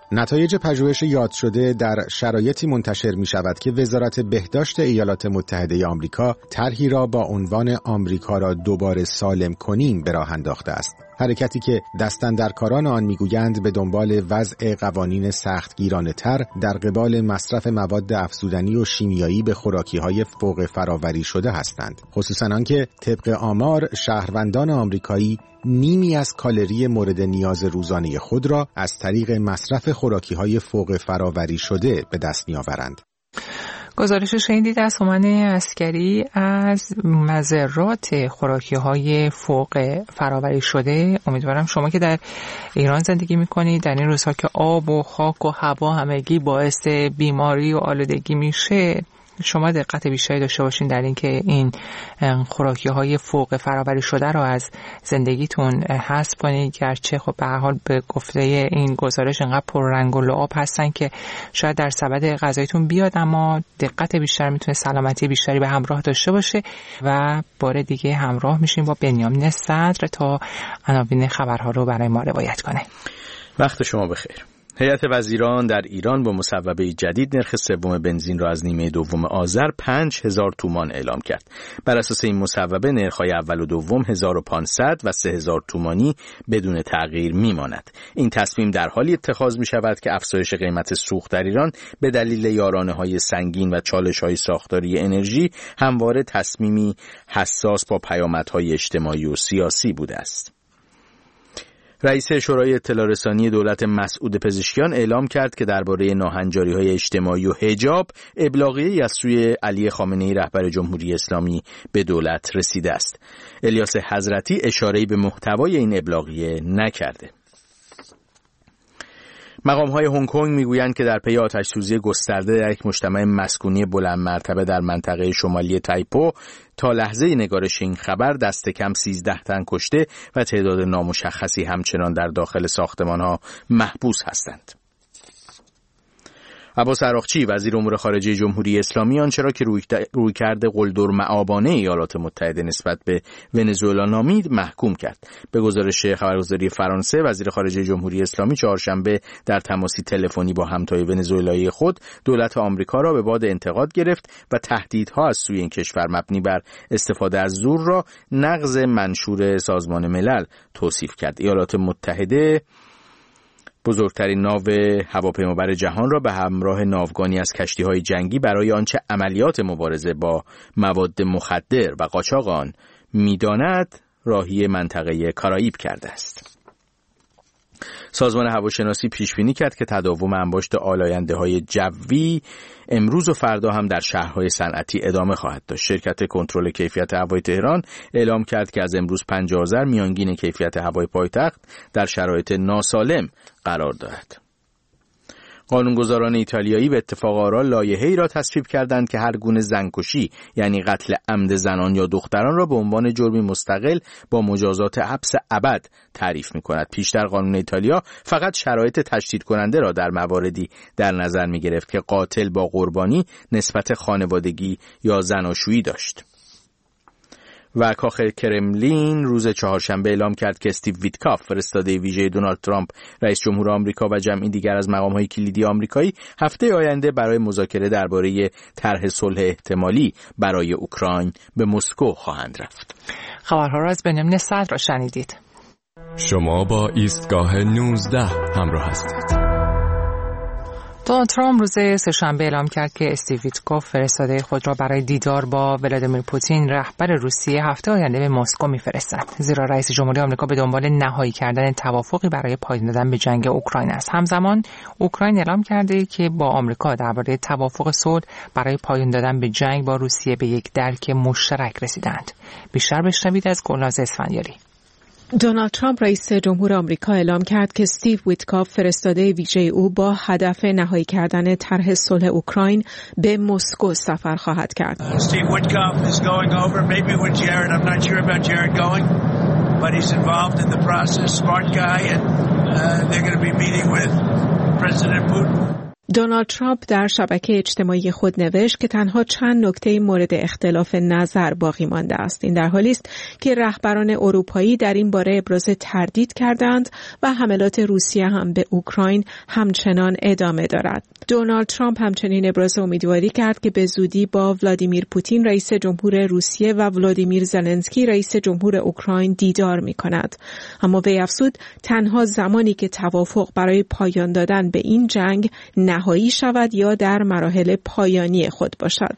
نتایج پژوهش یاد شده در شرایطی منتشر می شود که وزارت بهداشت ایالات متحده آمریکا طرحی را با عنوان آمریکا را دوباره سالم کنیم به راه انداخته است. حرکتی که دستاندرکاران آن میگویند به دنبال وضع قوانین سختگیرانه تر در قبال مصرف مواد افزودنی و شیمیایی به خوراکی‌های فوق فراوری شده هستند. خصوصاً آنکه طبق آمار شهروندان آمریکایی نیمی از کالری مورد نیاز روزانه خود را از طریق مصرف خوراکی‌های فوق فراوری شده به دست می‌آورند. گزارش شنیدید از هومن عسکری از مضرات خوراکی‌های فوق فراوری شده. امیدوارم شما که در ایران زندگی می‌کنید در این روزها که آب و خاک و هوا همگی باعث بیماری و آلودگی میشه، شما دقت بیشتری داشته باشین در اینکه این خوراکی‌های فوق فراوری شده رو از زندگیتون حذف کنید، گرچه خب به هر حال به گفته این گزارش انقدر پررنگ و لعاب هستن که شاید در سبد غذاییتون بیاد، اما دقت بیشتر میتونه سلامتی بیشتری به همراه داشته باشه. و بار دیگه همراه میشیم با بنیامین صدر تا عناوین خبرها رو برای ما روایت کنه. وقت شما بخیر. هیئت وزیران در ایران با مصوبه جدید نرخ سوم بنزین را از نیمه دوم آذر پنج هزار تومان اعلام کرد. بر اساس این مصوبه نرخ‌های اول و دوم هزار و پانصد و سه هزار تومانی بدون تغییر میماند. این تصمیم در حالی اتخاذ می شود که افزایش قیمت سوخت در ایران به دلیل یارانه‌های سنگین و چالش‌های ساختاری انرژی همواره تصمیمی حساس با پیامدهای اجتماعی و سیاسی بوده است. رئیس شورای اطلاع رسانی دولت مسعود پزشکیان اعلام کرد که درباره ناهنجاری‌های اجتماعی و حجاب ابلاغیه‌ای از سوی علی خامنه‌ای رهبر جمهوری اسلامی به دولت رسیده است. الیاس حضرتی اشاره‌ای به محتوای این ابلاغیه نکرده. مقام‌های هنگ کنگ میگویند که در پی آتش‌سوزی گسترده در یک مجتمع مسکونی بلند مرتبه در منطقه شمالی تایپو تا لحظه نگارش این خبر دست کم سیزده تن کشته و تعداد نامشخصی همچنان در داخل ساختمان‌ها محبوس هستند. عباس عراقچی وزیر امور خارجه جمهوری اسلامی آنچه را که رویکرد قلدرمآبانه ایالات متحده نسبت به ونزوئلا نامید محکوم کرد. به گزارش خبرگزاری فرانسه وزیر خارجه جمهوری اسلامی چهارشنبه در تماسی تلفنی با همتای ونزوئلایی خود دولت آمریکا را به باد انتقاد گرفت و تهدیدها از سوی این کشور مبنی بر استفاده از زور را نقض منشور سازمان ملل توصیف کرد. ایالات متحده بزرگترین ناو هواپیمابر جهان را به همراه ناوگانی از کشتی‌های جنگی برای آنچه عملیات مبارزه با مواد مخدر و قاچاق آن می‌داند راهی منطقه کارائیب کرده است. سازمان هواشناسی پیش بینی کرد که تداوم انباشت آلاینده‌های جوی امروز و فردا هم در شهرهای صنعتی ادامه خواهد داشت. شرکت کنترل کیفیت هوای تهران اعلام کرد که از امروز پنج آذر میانگین کیفیت هوای پایتخت در شرایط ناسالم قرار دارد. قانونگذاران ایتالیایی به اتفاق آرا لایحه‌ای را تصویب کردند که هر گونه زنکشی یعنی قتل عمد زنان یا دختران را به عنوان جرمی مستقل با مجازات حبس ابد تعریف می‌کند. پیشتر قانون ایتالیا فقط شرایط تشدید کننده را در مواردی در نظر می‌گرفت که قاتل با قربانی نسبت خانوادگی یا زناشویی داشت. و کاخ کرملین روز چهارشنبه اعلام کرد که استیو ویتکاف فرستاده ویژه دونالد ترامپ رئیس جمهور آمریکا و جمعی دیگر از مقام‌های کلیدی آمریکایی هفته آینده برای مذاکره درباره طرح صلح احتمالی برای اوکراین به مسکو خواهند رفت. خبرها را از بنیامین صدر را شنیدید. شما با ایستگاه نوزده همراه هستید. دونالد ترامپ روز سه‌شنبه اعلام کرد که استیو ویتکوف فرستاده خود را برای دیدار با ولادیمیر پوتین رهبر روسیه هفته آینده به مسکو می‌فرستد، زیرا رئیس جمهوری آمریکا به دنبال نهایی کردن توافقی برای پایان دادن به جنگ اوکراین است. همزمان اوکراین اعلام کرده که با آمریکا درباره توافق صلح برای پایان دادن به جنگ با روسیه به یک درک مشترک رسیدند. بیشتر بشنوید از گلناز اسفندیاری. دونالد ترامپ رئیس جمهور آمریکا اعلام کرد که استیو ویتکاف فرستاده ویژه او با هدف نهایی کردن طرح صلح اوکراین به مسکو سفر خواهد کرد. Steve Witkoff is going over maybe with Jared. I'm not sure about Jared going, but he's involved in the process. Smart guy, and uh, they're going to be meeting with President Putin. دونالد ترامپ در شبکه اجتماعی خود نوشت که تنها چند نکته مورد اختلاف نظر باقی مانده است. این در حالی است که رهبران اروپایی در این باره ابراز تردید کردند و حملات روسیه هم به اوکراین همچنان ادامه دارد. دونالد ترامپ همچنین ابراز امیدواری کرد که به زودی با ولادیمیر پوتین رئیس جمهور روسیه و ولادیمیر زلنسکی رئیس جمهور اوکراین دیدار می‌کند. اما وی افزود تنها زمانی که توافق برای پایان دادن به این جنگ نهایی شود یا در مراحل پایانی خود باشد.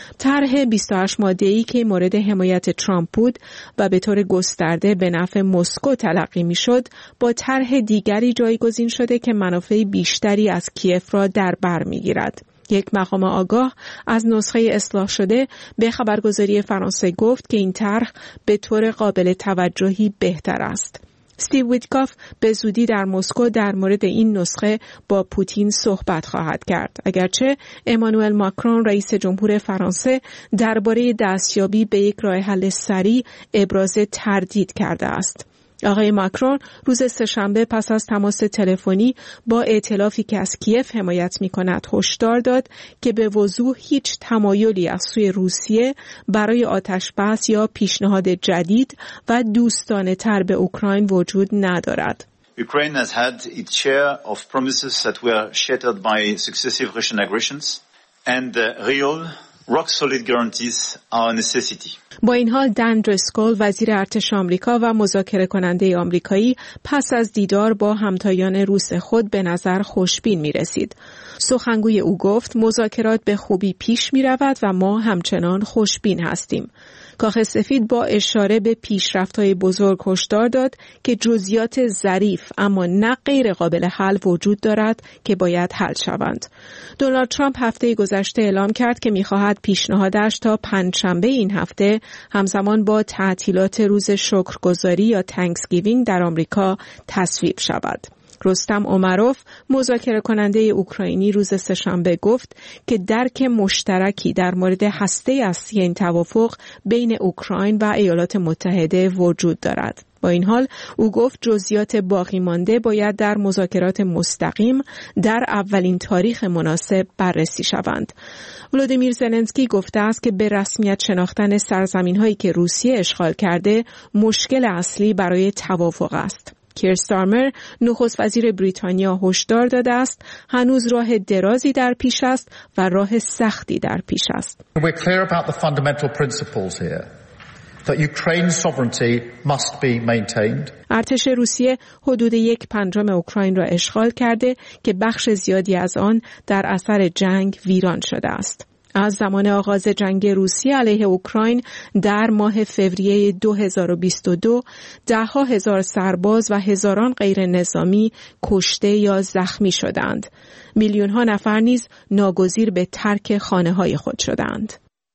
طرح بیست و هشت ماده‌ای که مورد حمایت ترامپ بود و به طور گسترده به نفع مسکو تلقی می‌شد، با طرح دیگری جایگزین شده که منافع بیشتری از کیف را در بر می‌گیرد. یک مقام آگاه از نسخه اصلاح شده به خبرگزاری فرانسه گفت که این طرح به طور قابل توجهی بهتر است. استیو ویتکاف به زودی در مسکو در مورد این نسخه با پوتین صحبت خواهد کرد. اگرچه امانوئل ماکرون رئیس جمهور فرانسه درباره دستیابی به یک راه حل سریع ابراز تردید کرده است. آقای ماکرون روز سه‌شنبه پس از تماس تلفنی با ائتلافی که از کیف حمایت می‌کند هشدار داد که به وضوح هیچ تمایلی از سوی روسیه برای آتش‌بس یا پیشنهاد جدید و دوستانه‌تر به اوکراین وجود ندارد. Ukraine has had its share of promises that were shattered by successive Russian aggressions and real rock solid guarantees are a necessity. با این حال دن درسکول وزیر ارتش آمریکا و مذاکره کننده آمریکایی پس از دیدار با همتایان روس خود به نظر خوشبین می رسید. سخنگوی او گفت مذاکرات به خوبی پیش می رود و ما همچنان خوشبین هستیم. کاخ سفید با اشاره به پیشرفت‌های بزرگ هشدار داد که جزئیات ظریف اما نه غیر قابل حل وجود دارد که باید حل شوند. دونالد ترامپ هفته گذشته اعلام کرد که می‌خواهد پیشنهادش تا پنجشنبه این هفته همزمان با تعطیلات روز شکرگزاری یا تانکسگیوینگ در آمریکا تصویب شود. رستم عمروف مذاکره کننده اوکراینی روز سه‌شنبه گفت که درک مشترکی در مورد هسته اصلی این توافق بین اوکراین و ایالات متحده وجود دارد. با این حال او گفت جزئیات باقی مانده باید در مذاکرات مستقیم در اولین تاریخ مناسب بررسی شوند. ولادیمیر زلنسکی گفته است که به رسمیت شناختن سرزمین‌هایی که روسیه اشغال کرده مشکل اصلی برای توافق است. کیر استارمر نخست وزیر بریتانیا هشدار داده است هنوز راه درازی در پیش است و راه سختی در پیش است. We're clear about the fundamental principles here that Ukraine's sovereignty must be maintained. ارتش روسیه حدود یک پنجم اوکراین را اشغال کرده که بخش زیادی از آن در اثر جنگ ویران شده است. از زمان آغاز جنگ روسیه علیه اوکراین در ماه فوریه دو هزار و بیست و دو ده‌ها هزار سرباز و هزاران غیر نظامی کشته یا زخمی شدند. میلیون ها نفر نیز ناگزیر به ترک خانه‌های خود شدند.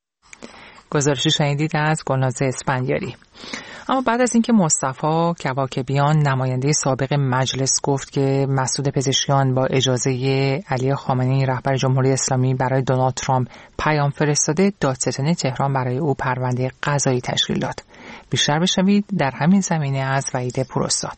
گزارشی شنیدید از گلناز اسفندیاری. اما بعد از اینکه مصطفی کواکبیان نماینده سابق مجلس گفت که مسعود پزشکیان با اجازه علی خامنه‌ای رهبر جمهوری اسلامی برای دونالد ترامپ پیام فرستاده، دادستانی تهران برای او پرونده قضایی تشکیل داد. بیشتر بشنوید در همین زمینه از وحید پوراستاد.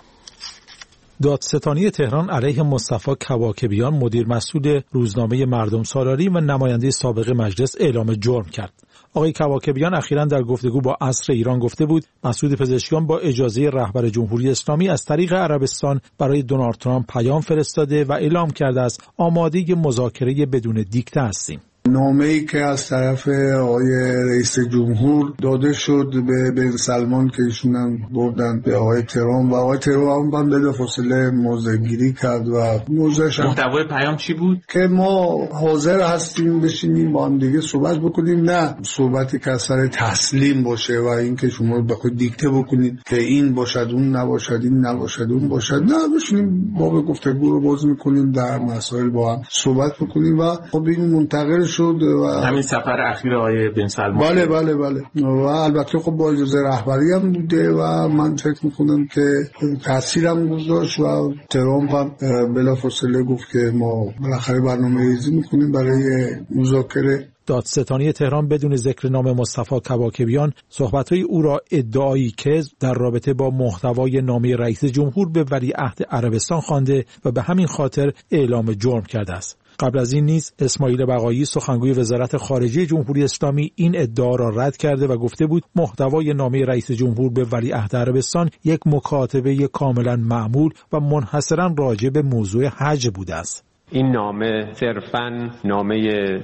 دادستانی تهران علیه مصطفی کواکبیان مدیر مسئول روزنامه مردم سالاری و نماینده سابق مجلس اعلام جرم کرد. آقای کواکبیان اخیراً در گفتگو با عصر ایران گفته بود مسعود پزشکیان با اجازه رهبر جمهوری اسلامی از طریق عربستان برای دونالد ترامپ پیام فرستاده و اعلام کرده است آماده مذاکره بدون دیکته هستیم. نامه‌ای که از طرف آقای رئیس جمهور داده شد به بن سلمان که ایشون هم بردن به آقای ترامپ و آقای ترامپ هم بلافاصله موضع‌گیری کرد و موضعش محتوای پیام چی بود؟ که ما حاضر هستیم بشینیم با هم دیگه صحبت بکنیم، نه صحبتی که از سر تسلیم باشه و اینکه شما بخواید دیکته بکنید که این باشد اون نباشد این نباشد اون باشد، نه بشینیم باب گفتگو رو باز می‌کنیم در مسائل با هم صحبت بکنیم و خب این منتقل شد و همین سفر اخیر آقای بن سلمان. بله بله بله و البته خب با اجازه رهبری هم بوده و من فکر میکنم که تاثیر هم گذاشت و ترامپ هم بلافاصله گفت که ما بالاخره برنامه ریزی میکنیم برای مذاکره دادستانی تهران بدون ذکر نام مصطفی کواکبیان صحبت‌های او را ادعایی کذب در رابطه با محتوای نامه رئیس جمهور به ولیعهد عربستان خوانده و به همین خاطر اعلام جرم کرده است. قبل از این نیز اسماعیل بقایی سخنگوی وزارت خارجه جمهوری اسلامی این ادعا را رد کرده و گفته بود محتوای نامه رئیس جمهور به ولیعهد عربستان یک مکاتبه کاملا معمول و منحصرا راجع به موضوع حج بوده است. این نامه صرفاً نامه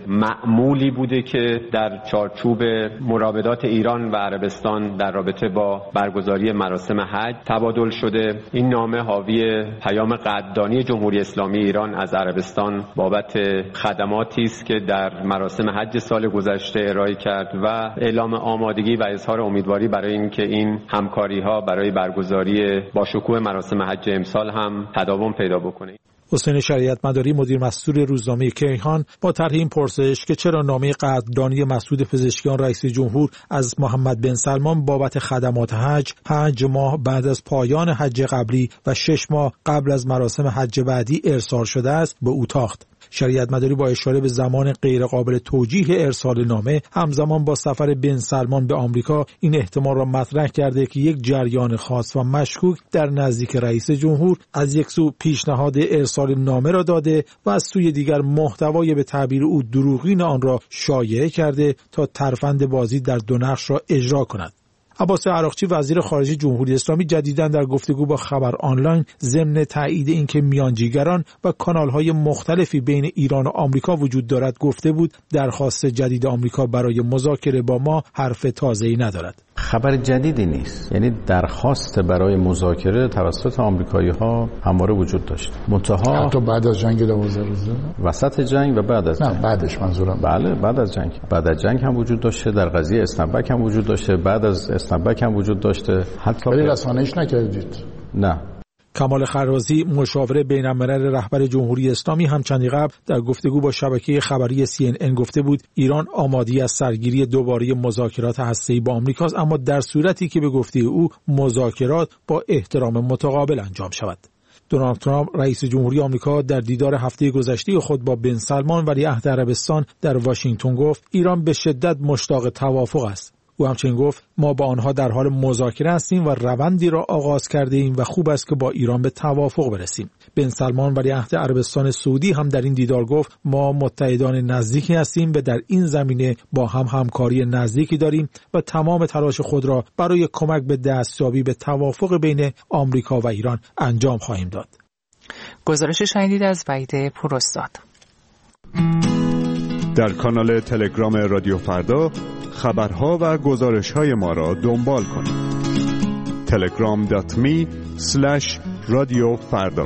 معمولی بوده که در چارچوب مراودات ایران و عربستان در رابطه با برگزاری مراسم حج تبادل شده. این نامه حاوی پیام قدردانی جمهوری اسلامی ایران از عربستان بابت خدماتی است که در مراسم حج سال گذشته ارائه کرد و اعلام آمادگی و اظهار امیدواری برای اینکه این همکاری‌ها برای برگزاری باشکوه مراسم حج امسال هم تداوم پیدا بکنه. حسین شریعت مداری مدیر مسئول روزنامه کیهان با طرح این پرسش که چرا نامه قدردانی مسعود پزشکیان رئیس جمهور از محمد بن سلمان بابت خدمات حج پنج ماه بعد از پایان حج قبلی و شش ماه قبل از مراسم حج بعدی ارسال شده است به او تاخت. شریعت مداری با اشاره به زمان غیرقابل توجیه ارسال نامه همزمان با سفر بن سلمان به آمریکا این احتمال را مطرح کرده که یک جریان خاص و مشکوک در نزدیک رئیس جمهور از یک سو پیشنهاد ارسال نامه را داده و از سوی دیگر محتوای به تعبیر او دروغین آن را شایعه کرده تا ترفند بازی در دو نقش را اجرا کند. عباس عراقچی وزیر خارجه جمهوری اسلامی جدیداً در گفتگو با خبر آنلاین ضمن تایید اینکه میانجیگران و کانال‌های مختلفی بین ایران و آمریکا وجود دارد گفته بود درخواست جدید آمریکا برای مذاکره با ما حرف تازه‌ای ندارد. خبر جدیدی نیست، یعنی درخواست برای مذاکره توسط آمریکایی‌ها همواره وجود داشت. منتها حتی بعد از جنگ دوازده روزه، وسط جنگ و بعد از نه جنگ. بعدش منظورم بله بعد از جنگ بعد از جنگ هم وجود داشته، در قضیه اسنپبک هم وجود داشته، بعد از اسنپبک هم وجود داشته. حتی ولی رسانه‌ایش نکردید. نه. کمال خرازی مشاور بین‌الملل رهبر جمهوری اسلامی هم چندی قبل در گفتگو با شبکه خبری سی ان ان گفته بود ایران آماده از سرگیری دوباره مذاکرات هسته‌ای با آمریکاست، اما در صورتی که به گفته او مذاکرات با احترام متقابل انجام شود. دونالد ترامپ رئیس جمهوری آمریکا در دیدار هفته گذشته خود با بن سلمان ولیعهد عربستان در واشنگتن گفت ایران به شدت مشتاق توافق است. او همچنین گفت ما با آنها در حال مذاکره هستیم و روندی را آغاز کرده ایم و خوب است که با ایران به توافق برسیم. بن سلمان ولیعهد عربستان سعودی هم در این دیدار گفت ما متحدان نزدیکی هستیم و در این زمینه با هم همکاری نزدیکی داریم و تمام تلاش خود را برای کمک به دستیابی به توافق بین آمریکا و ایران انجام خواهیم داد. گزارش شنیدید از وحید پوراستاد. در کانال تلگرام رادیو فردا خبرها و گزارش‌های ما را دنبال کنید. تلگرام دات می اسلش رادیو فردا.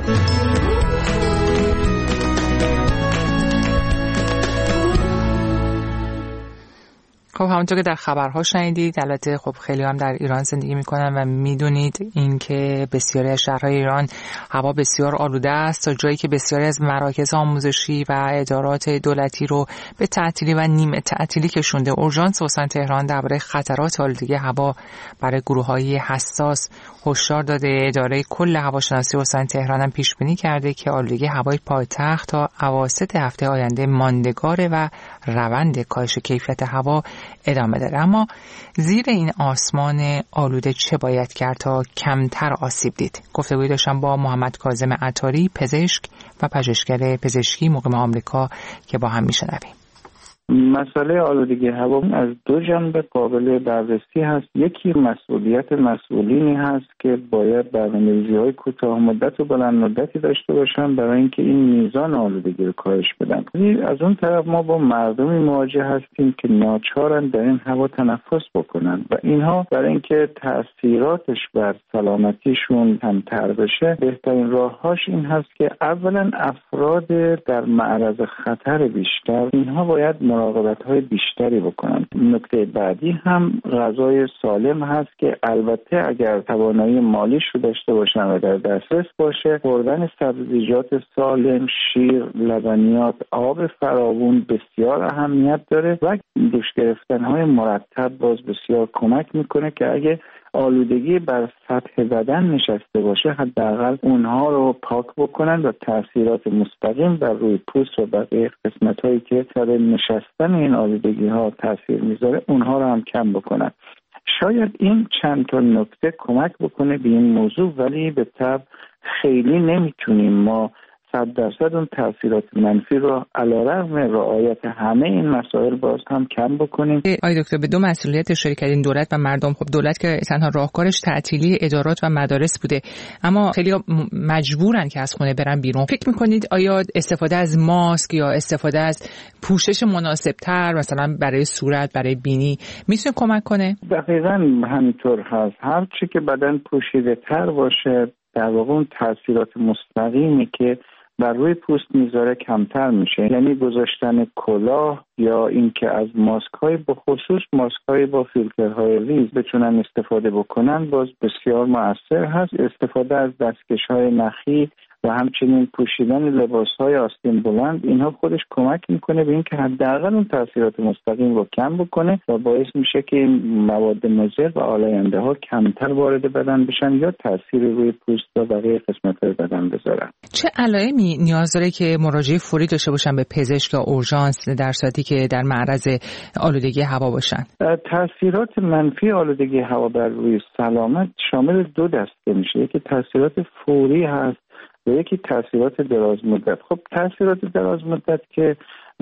خب همونطور که در خبرها شنیدید، البته خب خیلی هم در ایران زندگی میکنن و میدونید اینکه بسیاری از شهرهای ایران هوا بسیار آلوده است تا جایی که بسیاری از مراکز آموزشی و ادارات دولتی رو به تعطیلی و نیمه تعطیلی کشونده. اورژانس استان تهران درباره خطرات آلودگی هوا برای گروه‌های حساس هشدار داده. اداره کل هواشناسی استان تهران هم پیش بینی کرده که آلودگی هوای پایتخت تا اواسط هفته آینده ماندگاره و روند کاهش کیفیت هوا ادامه داره. اما زیر این آسمان آلوده چه باید کرد تا کمتر آسیب دید؟ گفتگوی داشتم با محمد کاظم عطاری، پزشک و پژوهشگر پزشکی مقیم آمریکا که با هم میشنویم. مسئله آلودگی هوا از دو جنبه قابل بررسی هست. یکی مسئولیت مسئولینی هست که باید برنامه‌ریزی‌های کوتاه مدت و بلند مدتی داشته باشن برای اینکه این میزان آلودگی رو کاهش بدن. از اون طرف ما با مردمی مواجه هستیم که ناچارن در این هوا تنفس بکنن و اینها برای اینکه تاثیراتش بر سلامتیشون کمتر بشه بهترین راههاش این هست که اولا افراد در معرض خطر بیشتر اینها باید مراقبت‌های بیشتری بکنن. نکته بعدی هم غذای سالم هست که البته اگر توانایی مالیش رو داشته باشن و در دسترس باشه، خوردن سبزیجات سالم، شیر، لبنیات، آب فراوون بسیار اهمیت داره و دوش گرفتن‌های مرتب باز بسیار کمک میکنه که اگه آلودگی بر سطح بدن نشسته باشه حداقل اونها رو پاک بکنن و تاثیرات مستقیم بر روی پوست و بقیه قسمت‌هایی که سر نشستن این آلودگی ها تاثیر میذاره اونها رو هم کم بکنن. شاید این چند تا نکته کمک بکنه به این موضوع، ولی به طب خیلی نمیتونیم ما صد درصد اون تاثیرات منفی رو علیرغم رعایت همه این مسائل باز هم کم بکنیم. آقای دکتر به دو مسئولیت اشاره کردین، دولت و مردم. خب دولت که تنها راهکارش تعطیلی ادارات و مدارس بوده، اما خیلی مجبورن که از خونه برن بیرون. فکر میکنید آیا استفاده از ماسک یا استفاده از پوشش مناسبتر مثلا برای صورت، برای بینی میتونه کمک کنه؟ دقیقاً همینطور هست. هر چی که بدن پوشیده تر باشه در واقع اون تاثیرات مستقیمی که بر روی پوست میذاره کمتر میشه. یعنی گذاشتن کلاه یا اینکه از ماسک های به خصوص ماسک های با فیلترهای ریز بتونن استفاده بکنن باز بسیار مؤثر هست. استفاده از دستکش های نخی و همچنین پوشیدن لباس های آستین بلند، اینها خودش کمک میکنه به اینکه حداقل اون تاثیرات مستقیم رو کم بکنه و باعث میشه که مواد مضر و آلاینده ها کمتر وارد بدن بشن یا تاثیری روی پوست و بقیه قسمت های بدن بذارن. چه علائمی نیاز داره که مراجعه فوری داشته باشن به پزشک یا اورژانس در صورتی که در معرض آلودگی هوا باشن؟ تاثیرات منفی آلودگی هوا بر روی سلامت شامل دو دسته میشه. یکی تاثیرات فوری هست و یکی تاثیرات دراز مدت. خب تاثیرات دراز مدت که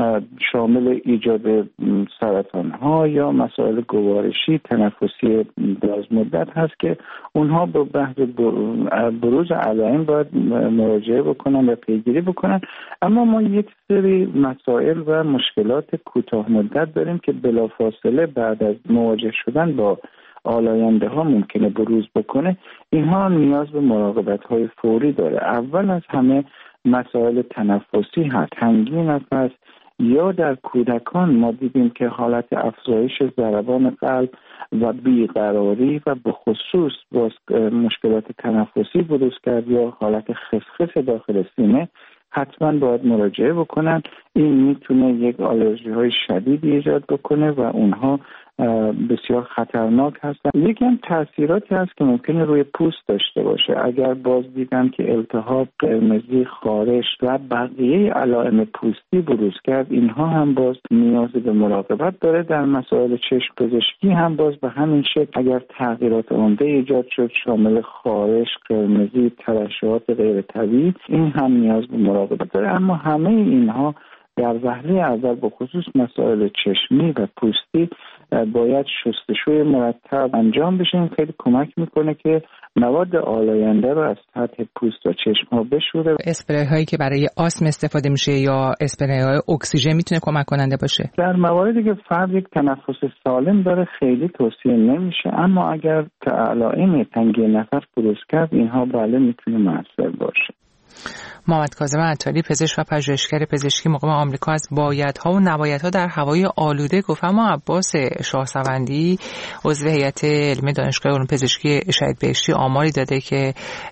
شامل ایجاد سرطان ها یا مسائل گوارشی تنفسی دراز مدت هست که اونها به بحث بروز علائم باید مراجعه بکنن و پیگیری بکنن. اما ما یک سری مسائل و مشکلات کوتاه مدت داریم که بلافاصله بعد از مواجه شدن با آلاینده ها ممکنه بروز بکنه. اینها نیاز به مراقبت های فوری داره. اول از همه مسائل تنفسی هست. تنگی نفس یا در کودکان ما دیدیم که حالت افزایش ضربان قلب و بیقراری و به خصوص باز مشکلات تنفسی بروز کرد یا حالت خسخس داخل سینه، حتما باید مراجعه بکنن. این میتونه یک آلرژی های شدید ایجاد بکنه و اونها بسیار خطرناک هستن. یکی هم تاثیراتی هست که ممکنه روی پوست داشته باشه. اگر باز دیدن که التهاب، قرمزی، خارش و بقیه علائم پوستی بروز کرد، اینها هم باز نیاز به مراقبت داره. در مسائل چشم پزشکی هم باز به همین شکل اگر تغییرات عمده ایجاد شد شامل خارش، قرمزی، ترشحات غیر طبیعی، این هم نیاز به مراقبت داره. اما همه اینها در وهله اول به خصوص مسائل چشمی و پوستی باید شستشوی مرتب انجام بشه. این خیلی کمک میکنه که مواد آلاینده رو از سطح پوست و چشم ها بشوره. اسپری هایی که برای آسم استفاده میشه یا اسپری های اکسیژن میتونه کمک کننده باشه؟ در مواردی که فرد یک تنفس سالم داره خیلی توصیه نمیشه، اما اگر علائم تنگی نفس بروز کرد اینها بله میتونه مؤثر باشه. محمد کاظم عطاری، پزشک و پژوهشگر پزشکی مقیم آمریکا، از بایدها و نبایدها در هوای آلوده گفت. اما عباس شاهسوندی عضو هیئت علمی دانشگاه علوم پزشکی شهید بهشتی آماری داده که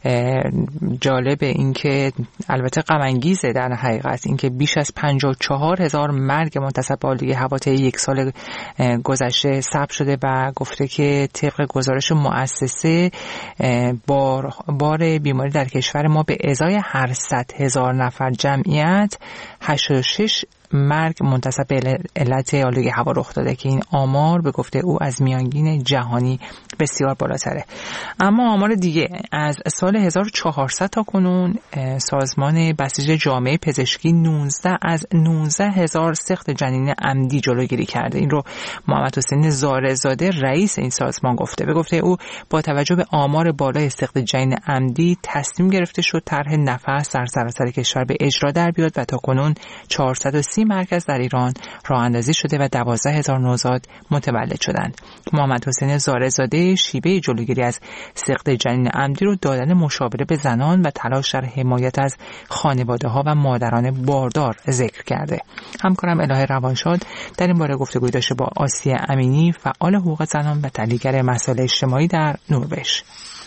جالب این که البته غم انگیزه در حقیقت این که بیش از پنجاه و چهار هزار مرگ منتسب به آلودگی هوا طی یک سال گذشته ثبت شده و گفته که طبق گزارش مؤسسه بار بار بیماری در کشور ما به ازای هر صد هزار نفر جمعیت هشتاد و شش مرگ منتسب به علت آلودگی هوا رخ داده که این آمار به گفته او از میانگین جهانی بسیار بالاتره. اما آمار دیگه از سال هزار و چهارصد تا کنون سازمان بسیج جامعه پزشکی نوزده از نوزده هزار سقط جنین عمدی جلوگیری کرده. این رو محمد حسین زارعزاده رئیس این سازمان گفته. به گفته او با توجه به آمار بالای سقط جنین عمدی تصمیم گرفته شد طرح نفس در سراسر کشور به اجرا در بیاد و تا کنون چهارصد و سی مرکز در ایران راه اندازی شده و دوازده هزار نوزاد متولد شدند. محمد حسین زارعزاده شیوه جلوگیری از سقط جنین عمدی رو دادن مشاوره به زنان و تلاش در حمایت از خانواده‌ها و مادران باردار ذکر کرده. همکارم الهه روانشاد در این باره گفتگوی داشته با آسیه امینی، فعال حقوق زنان و تحلیلگر مسائل اجتماعی در نروژ.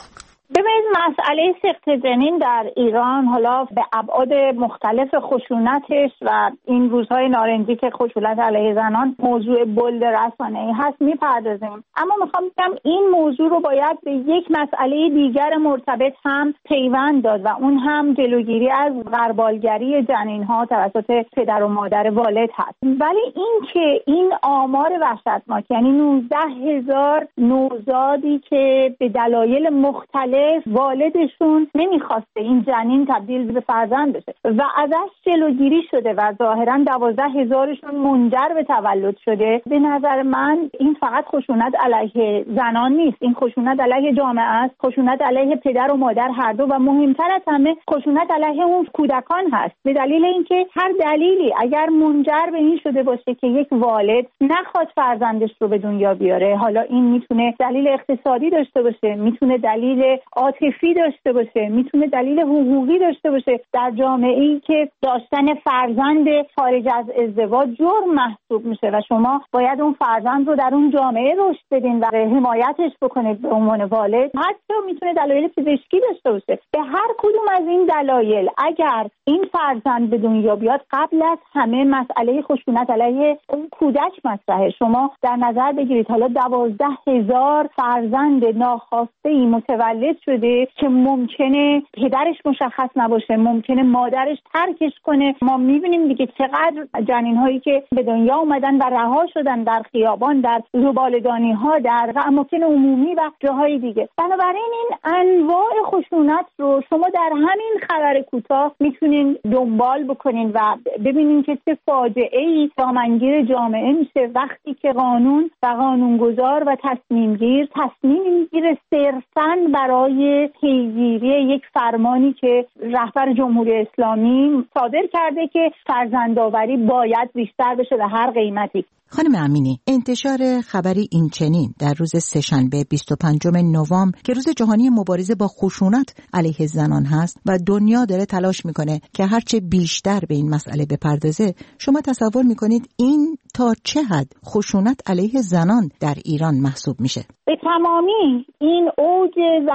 ببینید مسئله سقط جنین در ایران حالا به ابعاد مختلف خشونتش و این روزهای نارنجی که خشونت علیه زنان موضوع بولد رسانه‌ای هست میپردازیم، اما میخوام بگم این موضوع رو باید به یک مسئله دیگر مرتبط هم پیوند داد و اون هم جلوگیری از غربالگری جنین‌ها توسط پدر و مادر والد هست. ولی این که این آمار وحشتناک، یعنی نوزده هزار نوزادی که به دلایل مختلف والدشون نمیخواسته این جنین تبدیل به فرزند بشه و ازش جلوگیری شده و ظاهرا دوازده هزارشون منجر به تولد شده، به نظر من این فقط خشونت علیه زنان نیست، این خشونت علیه جامعه است، خشونت علیه پدر و مادر هر دو، و مهمتر از همه خشونت علیه اون کودکان هست، به دلیل اینکه هر دلیلی اگر منجر به این شده باشه که یک والد نخواد فرزندش رو به دنیا بیاره، حالا این میتونه دلیل اقتصادی داشته باشه، میتونه دلیل عاطفی داشته باشه، میتونه دلیل حقوقی داشته باشه، در جامعه‌ای که داشتن فرزند خارج از ازدواج جرم محسوب میشه و شما باید اون فرزند رو در اون جامعه رشد بدین و حمایتش بکنید به عنوان والد. حتی میتونه دلایل پزشکی داشته باشه. به هر کدوم از این دلایل اگر این فرزند به دنیا بیاد، قبل از همه مسئله خشونت علیه اون کودک مطرحه. شما در نظر بگیرید حالا دوازده هزار فرزند ناخواسته متولد شده که ممکنه پدرش مشخص نباشه، ممکنه مادرش ترکش کنه. ما میبینیم دیگه چقدر جنین هایی که به دنیا اومدن و رها شدن در خیابان، در زباله‌دانی ها، در اماکن عمومی و جاهای دیگه. بنابراین این انواع خشونت رو شما در همین خبر کوتاه میتونین دنبال بکنین و ببینین که چه فاجعه‌ای دامنگیر جامعه میشه وقتی که قانون و قانونگذار و تصمیم گیر تصمیم میگیره صرفاً برای پیگیری یک فرمانی که رهبر جمهوری اسلامی صادر کرده که فرزندآوری باید بیشتر بشه به هر قیمتی. خانم امینی، انتشار خبری این چنین در روز سه‌شنبه بیست و پنجم نوامبر که روز جهانی مبارزه با خشونت علیه زنان هست و دنیا داره تلاش میکنه که هرچه بیشتر به این مسئله بپردازه، شما تصور میکنید این تا چه حد خشونت علیه زنان در ایران محسوب میشه؟ به تمامی این اوج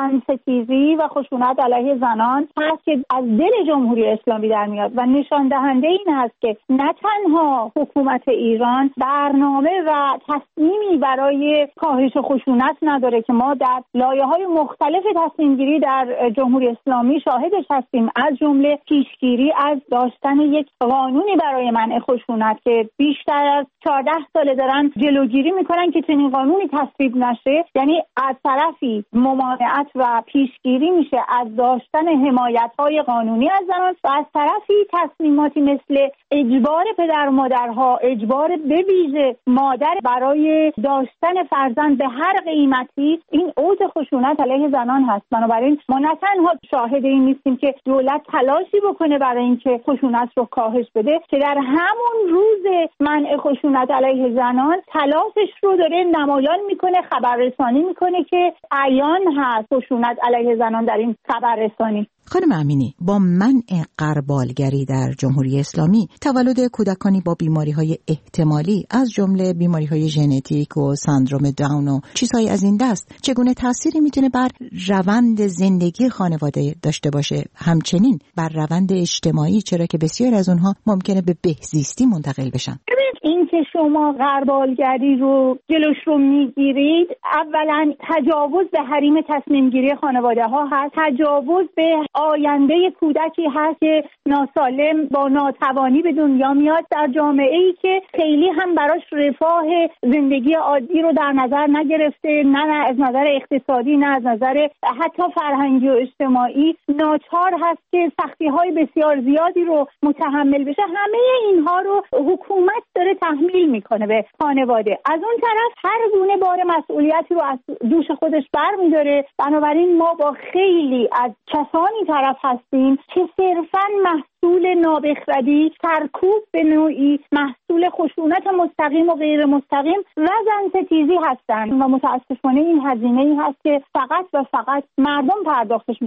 زنستیزی و خشونت علیه زنان هست که از دل جمهوری اسلامی در میاد و نشان دهنده این هست که نه تنها حکومت ایران برنامه و تصمیمی برای کاهش خشونت نداره که ما در لایه‌های مختلف تصمیم گیری در جمهوری اسلامی شاهدش هستیم، از جمله پیشگیری از داشتن یک قانونی برای منع خشونت که بیشتر از چهارده ساله دارن جلوگیری میکنن که چنین قانونی تصویب نشه. یعنی از طرفی ممانعت و پیشگیری میشه از داشتن حمایت‌های قانونی از زنان و از طرفی تصمیماتی مثل اجبار پدر و مادرها، اجبار به ویژه مادر برای داشتن فرزند به هر قیمتی، این اوج خشونت علیه زنان هست. بنابراین ما نه تنها شاهد این نیستیم که دولت تلاشی بکنه برای اینکه خشونت رو کاهش بده، که در همون روز منع خشونت علیه زنان تلاشش رو داره نمایان میکنه، خبررسانی میکنه که عیان هست خشونت علیه زنان در این خبررسانی. خانم امینی، با منع غربالگری در جمهوری اسلامی تولد کودکانی با بیماری‌های احتمالی از جمله بیماری‌های ژنتیک و سندرم داون و چیزهای از این دست چگونه تأثیری میتونه بر روند زندگی خانواده داشته باشه، همچنین بر روند اجتماعی، چرا که بسیار از اونها ممکنه به بهزیستی منتقل بشن؟ این که شما غربالگری رو جلوش رو میگیرید، اولا تجاوز به حریم تصمیم گیری خانواده ها هست، تجاوز به آینده کودکی هست که ناسالم با ناتوانی به دنیا میاد در جامعه ای که خیلی هم براش رفاه زندگی عادی رو در نظر نگرفته، نه از نظر اقتصادی نه از نظر حتی فرهنگی و اجتماعی، ناچار هست که سختی های بسیار زیادی رو متحمل بشه. همه اینها رو حکومت داره تحمیل میکنه به خانواده. از اون طرف هر گونه بار مسئولیتی رو از دوش خودش برمیداره. بنابراین ما با خیلی از کسانی طرف هستیم که صرفاً محصول نابخردی، سرکوب به نوعی محصول خشونت مستقیم و غیر مستقیم و زنستیزی هستند و متاسفانه این هزینه‌ای هست که فقط و فقط مردم پرداختش میکنن.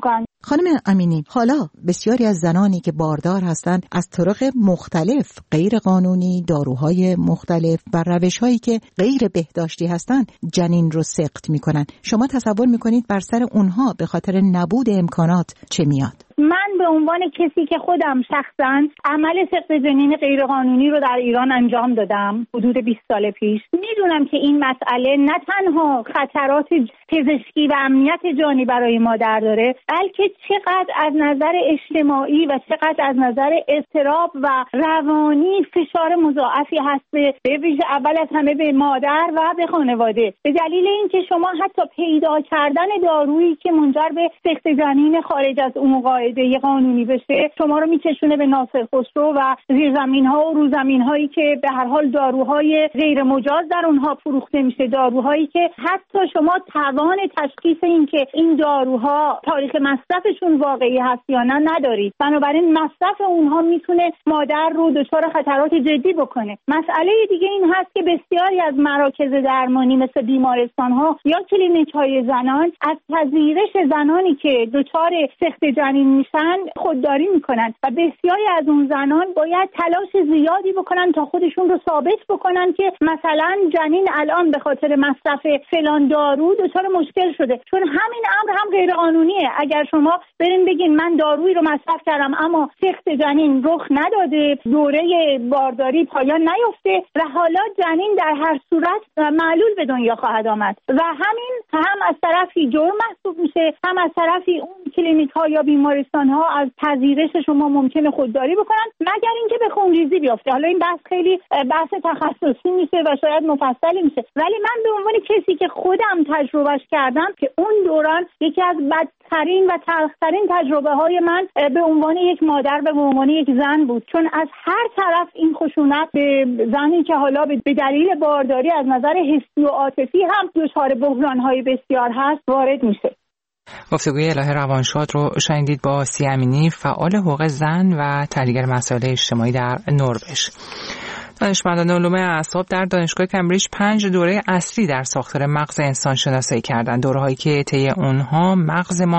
خانم امینی، حالا بسیاری از زنانی که باردار هستند از طرق مختلف غیر قانونی، داروهای مختلف و روش‌هایی که غیر بهداشتی هستند جنین رو سقط می‌کنن. شما تصور می‌کنید بر سر اونها به خاطر نبود امکانات چه میاد؟ من به عنوان کسی که خودم شخصاً عمل سقط جنین غیرقانونی رو در ایران انجام دادم حدود بیست سال پیش، میدونم که این مسئله نه تنها خطرات پزشکی و امنیت جانی برای مادر داره، بلکه چقدر از نظر اجتماعی و چقدر از نظر اضطراب و روانی فشار مضاعفی هست به ویژه اول از همه به مادر و به خانواده، به دلیل اینکه شما حتی پیدا کردن دارویی که منجر به سقط جنین خارج از اون قاعده قانونی بشه شما رو میکشونه به ناصر خسرو و زیرزمین‌ها و روزمین‌هایی که به هر حال داروهای غیر مجاز در اونها فروخته میشه، داروهایی که حتی شما توان تشخیص این که این داروها تاریخ مصرفشون واقعی هست یا نه ندارید. بنابراین مصرف اونها میتونه مادر رو دچار خطرات جدی بکنه. مسئله دیگه این هست که بسیاری از مراکز درمانی مثل بیمارستان‌ها یا کلینیک‌های زنان از پذیرش زنانی که دچار سقط جنین میشن خودداری میکنن و بسیاری از اون زنان باید تلاش زیادی بکنن تا خودشون رو ثابت بکنن که مثلا جنین الان به خاطر مصرف فلان دارو دچار مشکل شده، چون همین امر هم غیر قانونیه. اگر شما برین بگین من دارویی رو مصرف کردم اما سقط جنین رخ نداده، دوره بارداری پایان نیفته و حالا جنین در هر صورت معلول به دنیا خواهد آمد و همین هم از طرفی جرم محسوب میشه، هم از طرفی اون کلینیک‌ها یا بیمارستان‌ها از پذیرش شما ممکنه خودداری بکنن مگر اینکه به خونریزی بیفته. حالا این بحث خیلی بحث تخصصی میشه و شاید مفصلی میشه، ولی من به عنوان کسی که خودم تجربهش کردم که اون دوران یکی از بدترین و تلخ‌ترین تجربه‌های من به عنوان یک مادر و به عنوان یک زن بود، چون از هر طرف این خشونت به زنی که حالا به دلیل بارداری از نظر حسی و عاطفی هم دچار بحران‌های بسیار هست وارد میشه. گفتگوی الهه روانشاد رو شنیدید با سی امینی، فعال حقوق زن و تحلیلگر مسائل اجتماعی در نروژ. دانشمندان علوم اعصاب در دانشگاه کمبریج پنج دوره اصلی در ساختار مغز انسان شناسایی کردند. دوره‌هایی که طی اونها مغز ما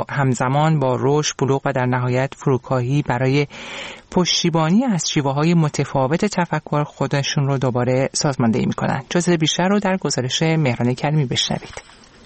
همزمان با رشد، بلوغ و در نهایت فروکاهی برای پشتیبانی از شیوه‌های متفاوت تفکر خودشون رو دوباره سازماندهی می‌کنند. جزء بیشتر رو در گزارش مهران کریمی بشنوید.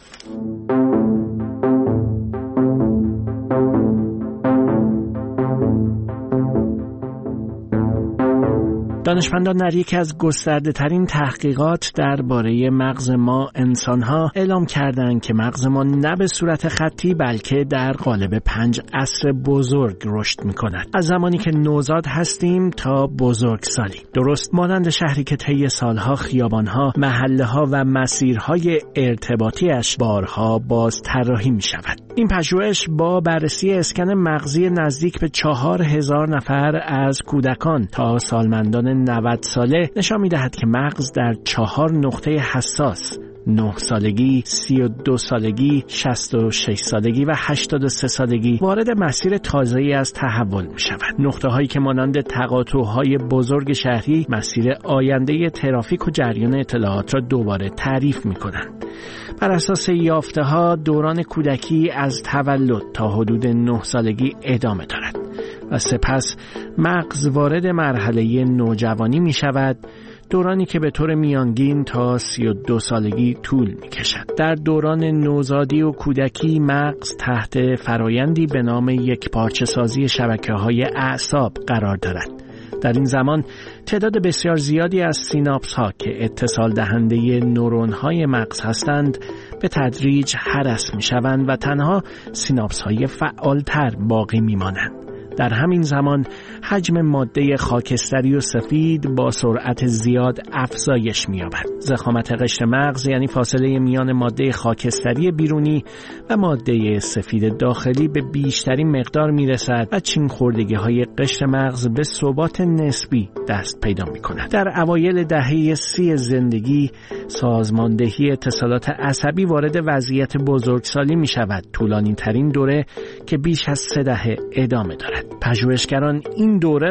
دانشمندان در یکی از گسترده ترین تحقیقات درباره مغز ما انسان‌ها اعلام کردند که مغز ما نه به صورت خطی بلکه در قالب پنج عصر بزرگ رشد می‌کند. از زمانی که نوزاد هستیم تا بزرگسالی. درست مانند شهری که طی سالها خیابان‌ها، محله‌ها و مسیرهای ارتباطیش بارها باز طراحی می‌شود. این پژوهش با بررسی اسکن مغزی نزدیک به چهار هزار نفر از کودکان تا سالمندان نود ساله نشان می‌دهد که مغز در چهار نقطه حساس، نه سالگی، سی و دو سالگی، شصت و شش سالگی و هشتاد و سه سالگی وارد مسیر تازه‌ای از تحول می‌شود. نقطه‌هایی که مانند تقاطع‌های بزرگ شهری مسیر آینده ترافیک و جریان اطلاعات را دوباره تعریف می‌کنند. بر اساس یافته‌ها دوران کودکی از تولد تا حدود نه سالگی ادامه دارد و سپس مغز وارد مرحله نوجوانی می‌شود، دورانی که به طور میانگین تا سی و دو سالگی طول می‌کشد. در دوران نوزادی و کودکی مغز تحت فرایندی به نام یکپارچه سازی شبکه‌های اعصاب قرار دارد. در این زمان تعداد بسیار زیادی از سیناپس ها که اتصال دهنده نورون های مغز هستند به تدریج هرس می شوند و تنها سیناپس های فعالتر باقی می مانند. در همین زمان حجم ماده خاکستری و سفید با سرعت زیاد افزایش می‌یابد. ضخامت قشر مغز یعنی فاصله میان ماده خاکستری بیرونی و ماده سفید داخلی به بیشترین مقدار میرسد و چین خوردگی‌های قشر مغز به ثبات نسبی دست پیدا می‌کند. در اوایل دهه سی زندگی سازماندهی اتصالات عصبی وارد وضعیت بزرگسالی می‌شود، طولانی‌ترین دوره که بیش از سه دهه ادامه دارد. پژوهشگران این دوره را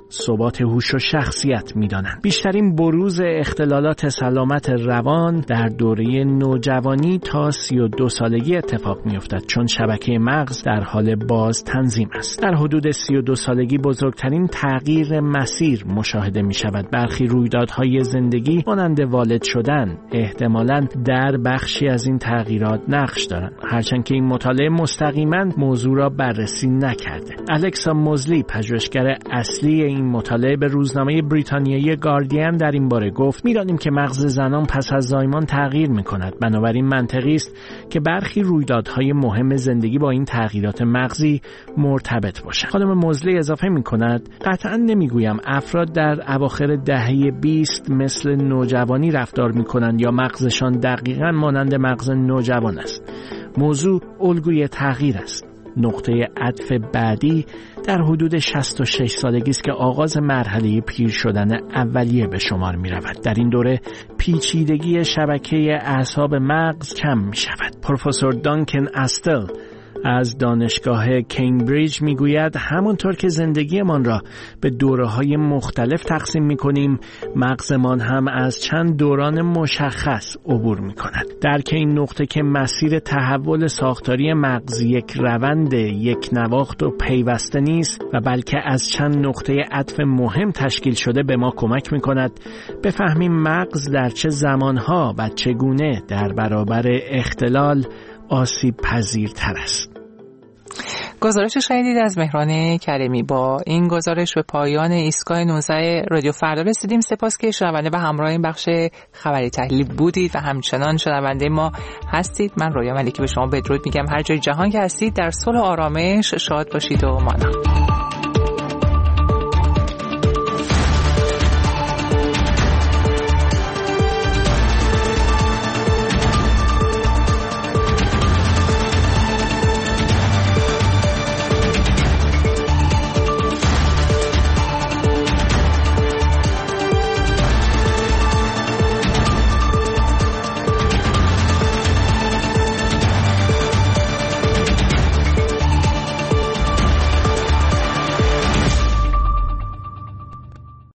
ثبات هوش و شخصیت می‌دانند. بیشترین بروز اختلالات سلامت روان در دوره نوجوانی تا سی و دو سالگی اتفاق می‌افتد، چون شبکه مغز در حال باز تنظیم است. در حدود سی و دو سالگی بزرگترین تغییر مسیر مشاهده می‌شود. برخی رویدادهای زندگی مانند والد شدن احتمالاً در بخشی از این تغییرات نقش دارند، هرچند که این مطالعه مستقیما موضوع را بررسی نکرده. الکسا موزلی، پژوهشگر اصلی این مطالعه، به روزنامه بریتانیایی گاردین در این باره گفت: می‌دانیم که مغز زنان پس از زایمان تغییر می‌کند، بنابراین منطقی است که برخی رویدادهای مهم زندگی با این تغییرات مغزی مرتبط باشند. خانم موزلی اضافه می‌کند: قطعاً نمی‌گویم افراد در اواخر دهه بیست مثل نوجوانی رفتار می‌کنند یا مغزشان دقیقاً مانند مغز نوجوان است. موضوع الگوی تغییر است. نقطه عطف بعدی در حدود شصت و شش سالگی است که آغاز مرحله پیر شدن اولیه به شمار می رود. در این دوره پیچیدگی شبکه اعصاب مغز کم می شود. پروفسور دانکن استل از دانشگاه کمبریج میگوید همونطور که زندگیمان را به دوره‌های مختلف تقسیم می‌کنیم، مغزمان هم از چند دوران مشخص عبور می‌کند. درک این نقطه که مسیر تحول ساختاری مغز یک روند یک نواخت و پیوسته نیست و بلکه از چند نقطه عطف مهم تشکیل شده به ما کمک می‌کند بفهمیم مغز در چه زمانها و چگونه در برابر اختلال آسیب پذیرتر است. گزارش شنیدید از مهران کریمی. با این گزارش به پایان ایستگاه نوزده رادیو فردا رسیدیم. سپاس که شنونده و همراه این بخش خبری تحلیلی بودید و همچنان شنونده ما هستید. من رویا ملکی به شما بدرود میگم. هر جای جهان که هستید در صلح و آرامش شاد باشید و مانا.